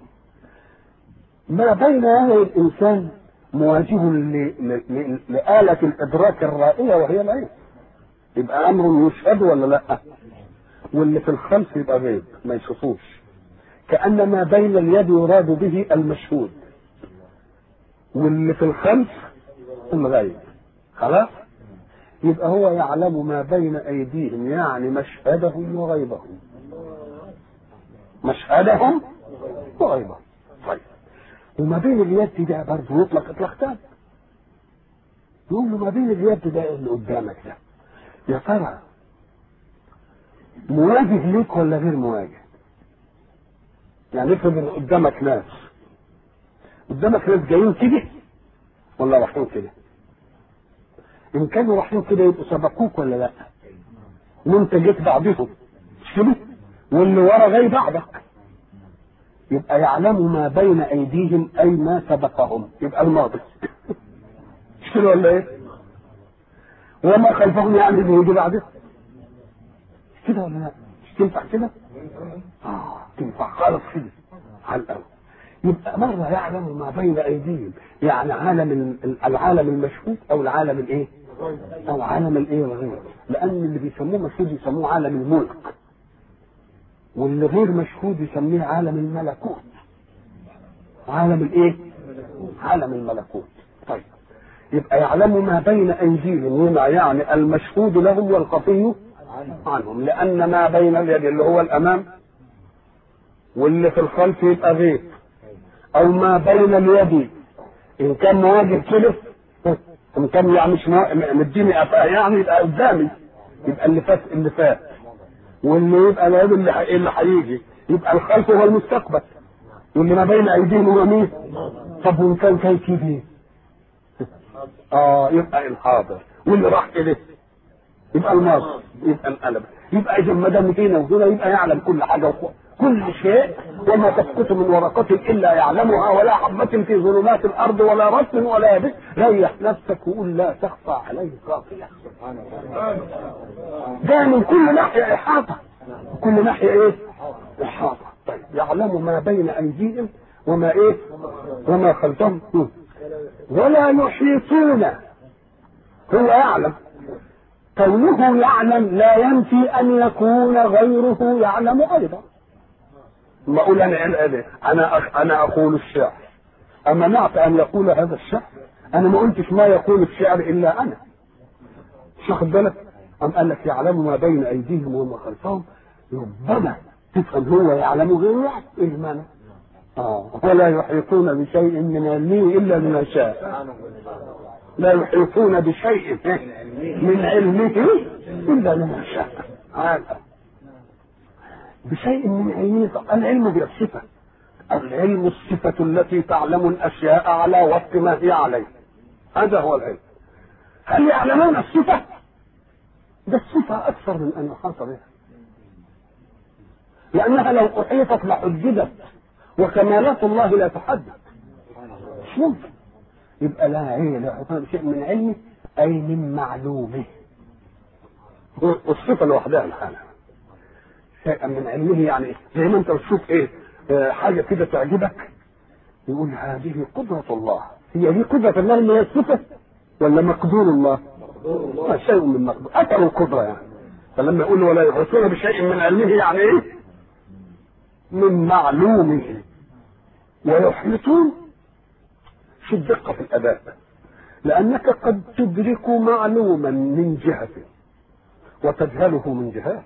ما بين يدي الإنسان مواجه لآلة الإدراك الرائية وهي العين، يبقى أمر يشهد ولا لا؟ واللي في الخلف يبقى غيب ما يشوفوش، كأن ما بين اليد يراد به المشهود، واللي في الخلف الغيب. خلاص؟ يبقى هو يعلم ما بين أيديهم، يعني مشهدهم وغيبهم. مشهدهم وغيبهم. طيب، وما بين اليد ده برضه يطلق اطلاقتان. يقول له ما بين اليد ده اللي قدامك ده يا ترى مواجه ليك ولا غير مواجه؟ يعني افرض قدامك ناس جايين كده ولا رايحين كده. ان كانوا رايحين كده يبقوا سبقوك ولا لا؟ وانت جيت بعضهم مش كده؟ واللي ورا جاي بعدك، يبقى يعلم ما بين ايديهم اي ما سبقهم، يبقى الماضي مش كده ولا ايه؟ وما خلفهم يعني اللي يجي بعدهم. كده ولا لا؟ مش تنفع كده؟ تنفع خالص كده على الأول. يبقى مرة يعلم ما بين أيديهم، يعني العالم المشهود أو العالم الإيه؟ أو عالم الإيه الغير، لأن اللي بيسموه مشهود يسموه عالم الملك، واللي غير مشهود يسميه عالم الملكوت. عالم الإيه؟ عالم الملكوت. طيب يبقى يعلم ما بين أيديهم، هنا يعني المشهود لهم والخفي عنهم، لأن ما بين اليد اللي هو الأمام واللي في الخلف يبقى غير، أو ما بين اليد إن كان مواجه كده، إن كان يعني مش مديني أفاه يعني يبقى قدامي، يبقى اللي فات، واللي يبقى اليد اللي هيجي يبقى الخلف هو المستقبل، واللي ما بين أيديهم هو مين؟ طب وإن كان كده يبقى الحاضر، واللي راح كده يبقى الماضي، يبقى القلب. يبقى اذا ما دام هنا وهنا يبقى يعلم كل حاجه كل شيء، وما تسقط من ورقه الا يعلمها، ولا حبه في ظلمات الارض ولا رطب ولا يابس. ريح نفسك وقول لا تخفى عليه خافيه. ده من كل ناحيه احاطه، كل ناحيه ايه؟ احاطه. طيب يعلم ما بين ايديهم وما ايه؟ وما خلفهم، ولا يحيطون. هو يعلم، كونه يعلم لا ينفي ان يكون غيره يعلم ايضا. ما اقول انا اقول الشعر، امنعت ان يقول هذا الشعر؟ انا ما قلتش ما يقول الشعر الا انا، مش واخد بالك؟ ام قال لك يعلم ما بين ايديهم وما خلفهم، ربما تفهم هو يعلم غيره. ايه المعنى؟ ولا يحيطون بشيء من علمه الا بما شاء. لا يحيطون بشيء من علمه الا بما شاء. بشيء من علمه، العلم بالصفه، العلم الصفه التي تعلم الاشياء على وفق ما هي عليه، هذا هو العلم. هل يعلمون الصفه؟ ده الصفه اكثر من ان يحاط بها، لانها لو احيطت لحددت، وكمالات الله لا تحدد، مش ممكن. يبقى لا يحيطون بشيء من علمه اي من معلومه، والصفه لوحدها الحاله شيئا من علمه. يعني زي ما انت تشوف ايه حاجه كده تعجبك، يقول هذه قدره الله. هي دي قدره الله اللي هي الصفه ولا مقدور الله؟ شيء من مقدور، اثر القدره يعني. فلما يقول ولا يحيطون بشيء من علمه يعني ايه؟ من معلومه. ويحيطون في الدقه في الاداء، لانك قد تدرك معلوما من جهه وتجهله من جهات.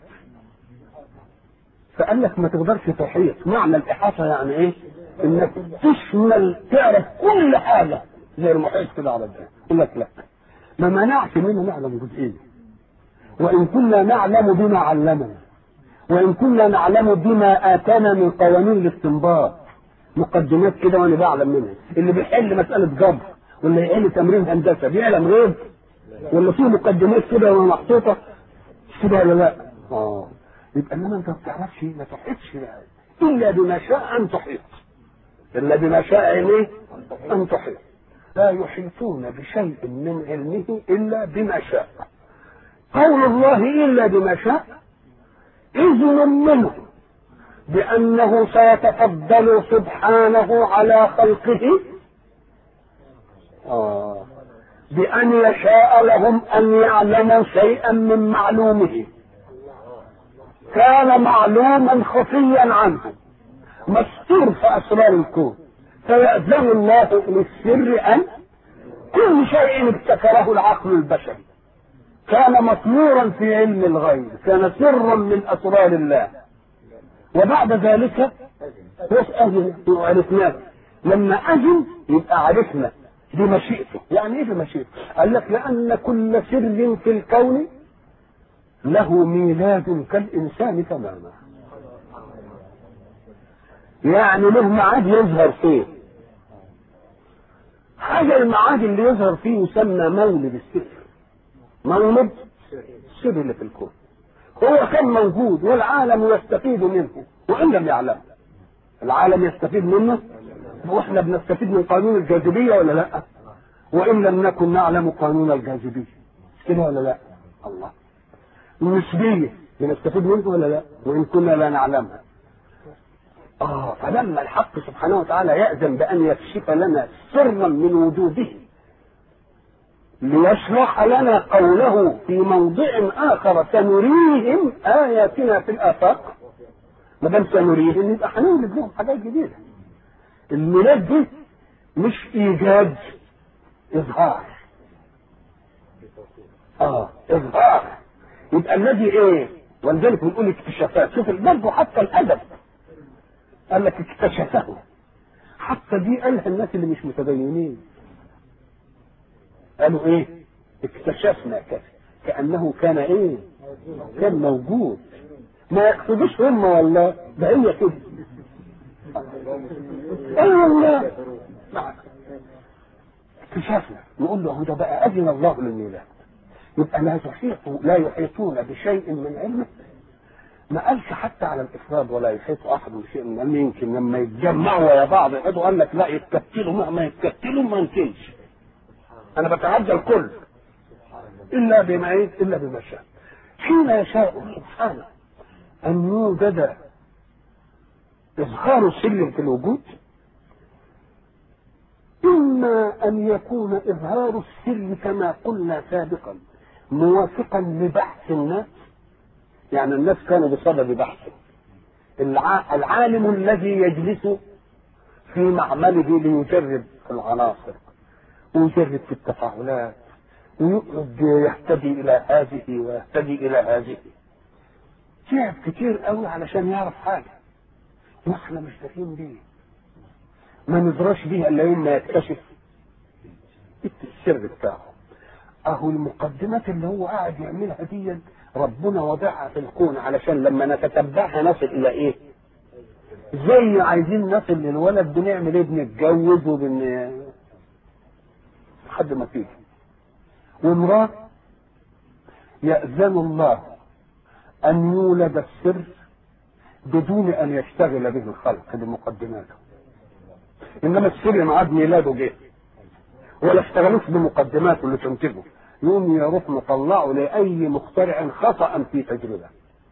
فقال لك ما تقدرش تحيط. معنى الاحاطه يعني ايه؟ انك تشمل تعرف كل حاجه زي المحيط كده على الجهه. يقول لك لا، ما منعش منه نعلم جزئيه، وان كنا نعلم بما علمنا، وان كنا نعلم بما اتانا من قوانين الاستنباط، مقدمات كده وانا بعلم منها. اللي بيحل مساله جبر واللي يحل تمرين هندسه بيعلم غيب، ولا فيه مقدمات كده ومحطوطه كده ولا لا؟ يبقى انما انت ما بتعرفش، ما تحيطش الا بما شاء ان تحيط، الا بما شاء ايه؟ ان تحيط. لا يحيطون بشيء من علمه الا بما شاء. قول الله الا بما شاء اذن منه بانه سيتفضل سبحانه على خلقه بان يشاء لهم ان يعلموا شيئا من معلومه كان معلوما خفيا عنه، مستور في اسرار الكون، فيأذن الله للسر ان كل شيء ابتكره العقل البشري كان مطمورا في علم الغيب، كان سرا من اسرار الله، وبعد ذلك أذن وعرفناه. لما أذن يبقى عرفنا بمشيئته. يعني ايه بمشيئته؟ قال لك لأن كل سر في الكون له ميلاد كالإنسان تماما، يعني له معاد يظهر فيه. هذا المعاد اللي يظهر فيه يسمى مولد السر، مولد السر اللي في الكون. هو كان موجود والعالم يستفيد منه وإن لم يعلم. العالم يستفيد منه واحنا بنستفيد من قانون الجاذبية ولا لا؟ وإن لم نكن نعلم قانون الجاذبية كده ولا لا؟ الله. النسبية بنستفيد منه ولا لا؟ وإن كنا لا نعلمها. فلما الحق سبحانه وتعالى يأذن بأن يكشف لنا سرا من وجوده ليشرح لنا قوله في موضع آخر سنريهم آياتنا في الآفاق، ما دام سنريهم يبقى هنولد لهم حاجات جديدة. الميلاد دي مش إيجاد، إظهار. إظهار. يبقى الذي إيه؟ ولذلك بنقول اكتشافات. شوف برضه حتى الأدب قال لك اكتشفه، حتى دي قالها الناس اللي مش متدينين، قالوا ايه؟ اكتشفنا كذا، كأنه كان ايه؟ كان موجود. ما يقصدوش هم والله، ده هي كده. والله اكتشفنا، نقول له ده بقى أذن الله للميلاد. يبقى لا يحيطون بشيء من علمه. ما قالش حتى على الافراد ولا يحيط احد بشيء من علمه. يمكن لما يتجمعوا ويا بعض يقعدوا قال لك لا يتكتلوا، مهما يتكتلوا ما يمكنش. انا بتعدى الكل الا بما ايه؟ الا بما شاء. حين يشاء سبحانه ان يوجد اظهار سر في الوجود، اما ان يكون اظهار السر كما قلنا سابقا موافقا لبحث الناس، يعني الناس كانوا بصدد بحثه. العالم الذي يجلس في معمله ليجرب العناصر ويجرب في التفاعلات ويقعد يهتدي الى هذه ويهتدي الى هذه، تعب كتير قوي علشان يعرف حاجه واحنا مش دارين بيه، ما ندراش بيه الا يوم ما يكتشف السر بتاعه. اهو المقدمات اللي هو قاعد يعملها دي ربنا وضعها في الكون علشان لما نتتبعها نصل الى ايه؟ زي عايزين نصل للولد بنعمل ايه؟ بنتجوز لحد ما تيجي. وامراه يأذن الله ان يولد السر بدون ان يشتغل به الخلق بمقدماته. انما السر معاد ميلاده جه ولا اشتغلوش بمقدماته اللي تنتجه، يوم يروح مطلعه لاي مخترع خطأ في تجربه.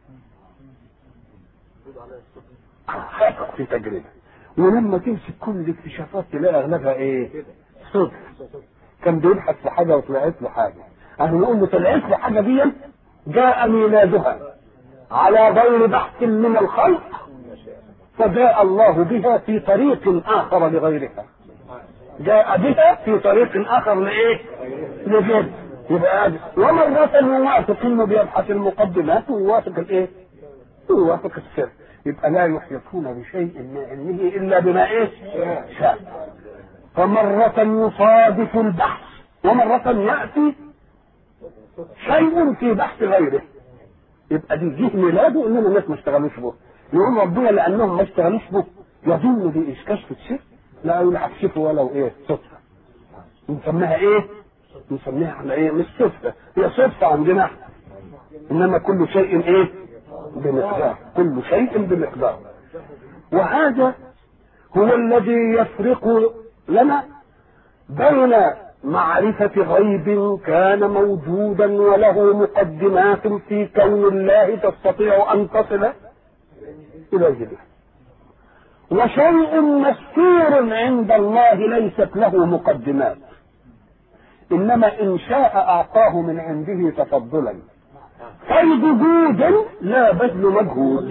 خطأ في تجربه. ولما تمسك كل الاكتشافات تلاقي اغلبها ايه؟ صدق. كان بيبحث في حاجه وطلعت له حاجه. احنا نقول له طلعت له حاجه دي جاء ميلادها على غير بحث من الخلق، فجاء الله بها في طريق اخر لغيرها. جاء بها في طريق اخر لايه؟ لغير. يبقى ومرة يوافق انه بيبحث المقدمات ويوافق الايه؟ ويوافق السر. يبقى لا يحيطون بشيء من علمه الا بما ايه؟ شاء. فمرة يصادف البحث ومرة يأتي شيء في بحث غيره. يبقى دي جه ميلاده انما الناس ما اشتغلوش به. يقول ربنا لانهم ما اشتغلوش به يظن بإشكاش السر، لا يقول هكشفه ولو ايه؟ صدفة. نسميها ايه؟ نسميها احنا ايه؟ مش صدفة، هي صدفة عندنا احنا. انما كل شيء ايه؟ بمقدار. كل شيء بمقدار. وهذا هو الذي يفرق لنا بين معرفة غيب كان موجودا وله مقدمات في كون الله تستطيع ان تصل الى الجبل، وشيء مستور عند الله ليست له مقدمات، انما ان شاء اعطاه من عنده تفضلا. فالوجود لا بذل مجهود،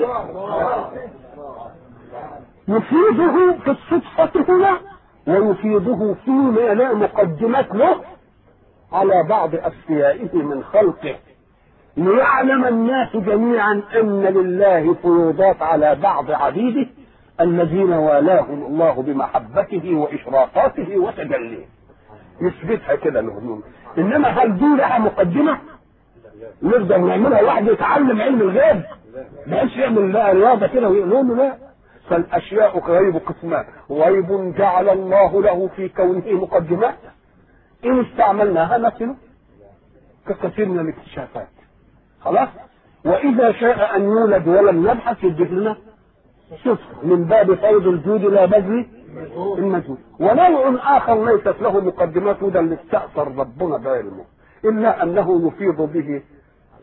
يفيده في الصدفة هنا ويفيده فيما لا مقدمات له على بعض أصفيائه من خلقه، ليعلم الناس جميعا أن لله فيوضات على بعض عبيده الذين والاهم الله بمحبته وإشراقاته وتجليه، يثبتها كده لهم. إنما هل دي لها مقدمة؟ نقدر نعملها واحد يتعلم علم الغيب بحيث يعمل بقى رياضة كده ويقولوا له لا. فالأشياء غيب قسمان، غيب جعل الله له في كونه مقدمات إن استعملناها نصل ككثير من الاكتشافات. خلاص. وإذا شاء أن يولد ولم يبحث يجد لنا صفر من باب فيض الجود لا بذل المجهود. ونوع آخر ليست له مقدمات، وده اللي استأثر ربنا بعلمه، إلا أنه يفيض به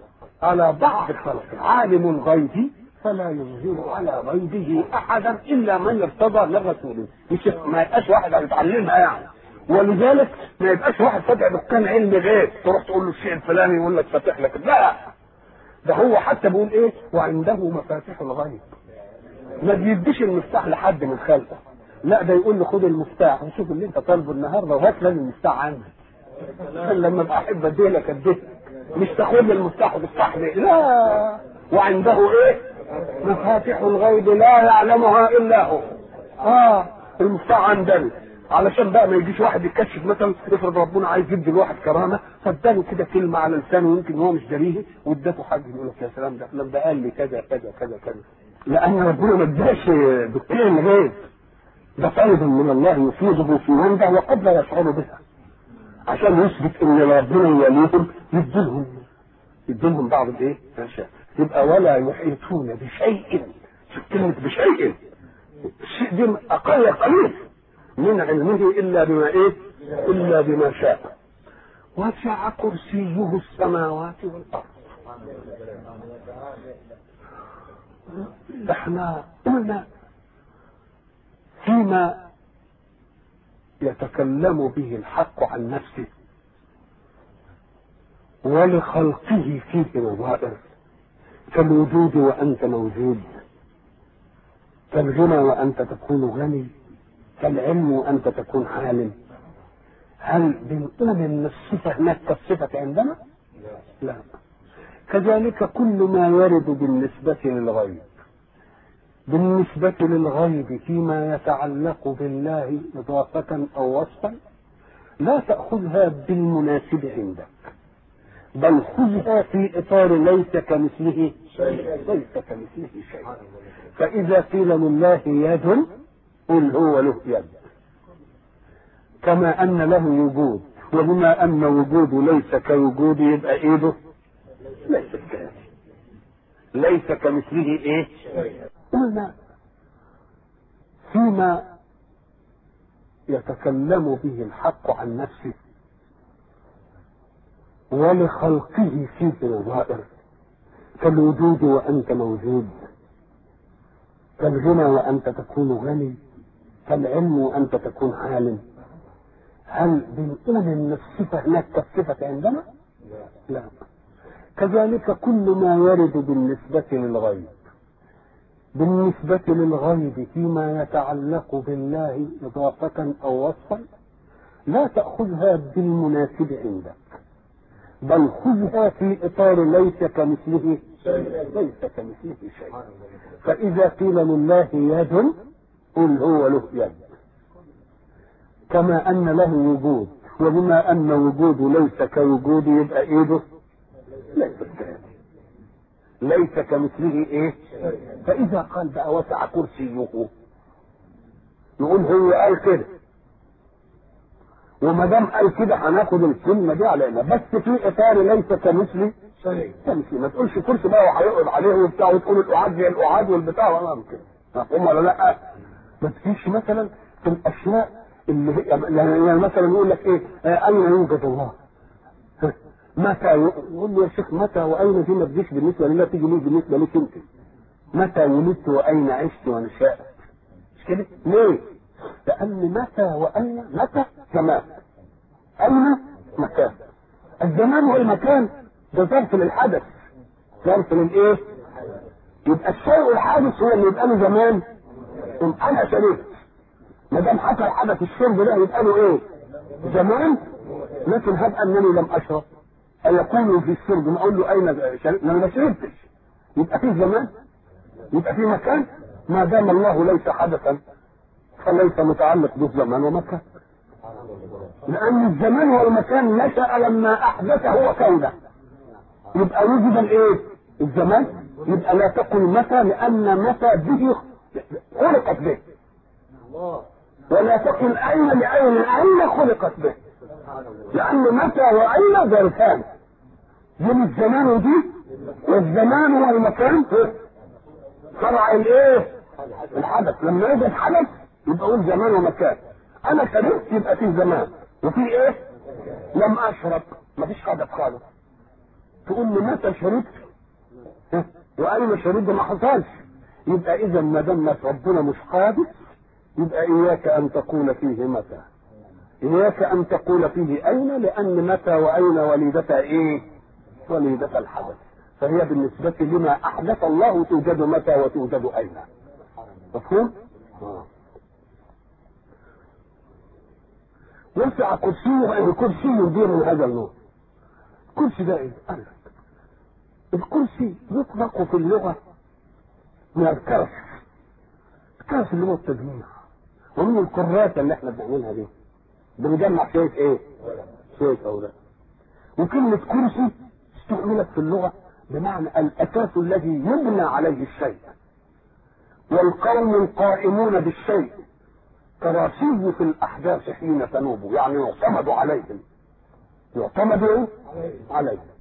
على بعض خلقه. عالم الغيب فلا يظهر على غيبه احدا الا من ارتضى من رسوله. مش ما يبقاش واحد هيتعلمها يعني. ولذلك ما يبقاش واحد فاتح دكان علم غيب تروح تقول له الشيء الفلاني يقول لك فاتح لك. لا، ده هو حتى بيقول ايه؟ وعنده مفاتيح الغيب. ما بيديش المفتاح لحد من خلقه، لا ده يقول له خد المفتاح وشوف اللي انت طالبه النهارده وهات لازم المفتاح عندك. لما ابقى احب اديه لك اديه، مش تاخد لي المفتاح وتفتح لي، لا. وعنده ايه؟ مفاتيح الغيب لا يعلمها الا هو. المفتاح عندنا، علشان بقى ما يجيش واحد يتكشف مثلا. افرض ربنا عايز يدي الواحد كرامه فاداله كده كلمه على لسانه ويمكن هو مش داريه وادته حاجه يقول لك يا سلام ده فلان ده قال لي كذا كذا كذا كذا. لان ربنا ما اداش دكتور غيب، ده طالب من الله يفيضه في عنده وقد لا يشعر بها، عشان يثبت ان ربنا يوليهم يديلهم بعض الايه؟ الاشياء. يبقى ولا يحيطون بشيء، كلمه بشيء الشيء دي اقل قليل من علمه الا بما ايه؟ الا بما شاء. وسع كرسيه السماوات والارض. احنا قلنا فيما يتكلم به الحق عن نفسه ولخلقه فيه نظائر، كالوجود وانت موجود، كالغنى وانت تكون غني، كالعلم وانت تكون عالم. هل بنقول ان الصفه هناك كالصفه عندنا؟ لا. كذلك كل ما يرد بالنسبه للغيب، بالنسبه للغيب فيما يتعلق بالله اضافه او وصفا، لا تاخذها بالمناسب عندك، بل خذها في اطار ليس كمثله شيء. ليس كمثله شيء. فاذا قيل لله يد قل هو له يد، كما ان له وجود، وبما ان وجوده ليس كوجود يبقى ايده ليس كذلك، ليس كمثله ايه؟ قلنا فيما يتكلم به الحق عن نفسه ولخلقه فيه نظائر، كالوجود وانت موجود، كالغنى وانت تكون غني، كالعلم وانت تكون عالم. هل بنقول ان الصفه هناك كالصفه عندنا؟ لا. كذلك كل ما يرد بالنسبه للغيب، بالنسبه للغيب فيما يتعلق بالله اضافه او وصفا، لا تاخذها بالمناسب عندك، بل خذها في اطار ليس كمثله شيء. ليس كمثله شيء. فاذا قيل لله يد قل هو له يد، كما ان له وجود، وبما ان وجوده ليس كوجود يبقى ايده ليس كذلك، ليس كمثله ايه؟ فاذا قال بقى وسع كرسيه، نقول هو قال كده، وما دام قال كده هناخد الكلمه دي علينا، بس في اطار ليس كمثله شيء. ما تقولش كرسي بقى وهيقعد عليه وبتاع وتقول القعاد زي القعاد والبتاع ولا ممكن، مفهوم ولا لا؟ ما تجيش مثلا في الاشياء اللي هي يعني مثلا يقول لك ايه؟ اين يوجد الله؟ متى؟ يقول له يا شيخ متى واين دي ما تجيش بالنسبه لله، تيجي ليه بالنسبه ليك انت؟ متى ولدت واين عشت ونشأت؟ مش كده؟ ليه؟ لان متى واين، متى زمان، اين مكان. الزمان والمكان ده ظرف للحدث، ظرف للايه؟ يبقى الشيء الحادث هو اللي يبقى له زمان. انا شربت، ما دام حصل حدث الشرب ده يبقى له ايه؟ زمان. لكن هب انني لم اشرب ايقول في الشرب ما اقول له اين شربت؟ انا ما شربتش، يبقى فيه زمان، يبقى فيه مكان. ما دام الله ليس حدثا فليس متعلق بالزمان ومكان، لان الزمان والمكان نشأ لما احدث هو كونه، يبقى وجد الايه؟ الزمان. يبقى لا تقل متى، لان متى به خلقت به، ولا تقل اين لاين اين خلقت به، لان متى واين ظرفان من الزمان ودي، والزمان والمكان فرع الايه؟ الحدث. لما يوجد حدث يبقى اقول زمان ومكان. انا شربت يبقى فيه زمان وفي ايه؟ لم اشرب مفيش حدث خالص. تقول لي متى شربت؟ واين شريد ما حصلش. يبقى اذا ما دام ربنا مش حادث يبقى اياك ان تقول فيه متى، اياك ان تقول فيه اين، لان متى واين وليدة ايه؟ وليدة الحدث. فهي بالنسبة لما احدث الله توجد متى وتوجد اين. مفهوم؟ وسع كرسيه، الكرسي يدير من هذا النور. الكرسي ده ايه؟ قال لك الكرسي يطلق في اللغة من الكرس. الكرس اللي هو التجميع، ومن الكراسة اللي احنا بنعملها دي بنجمع شوية ايه؟ شوية اوراق. وكلمة كرسي استعملت في اللغة بمعنى الاساس الذي يبنى عليه الشيء، والقوم القائمون بالشيء كراسيه في الاحداث حين تنوب، يعني يعتمد عليهم، يعتمد عليه.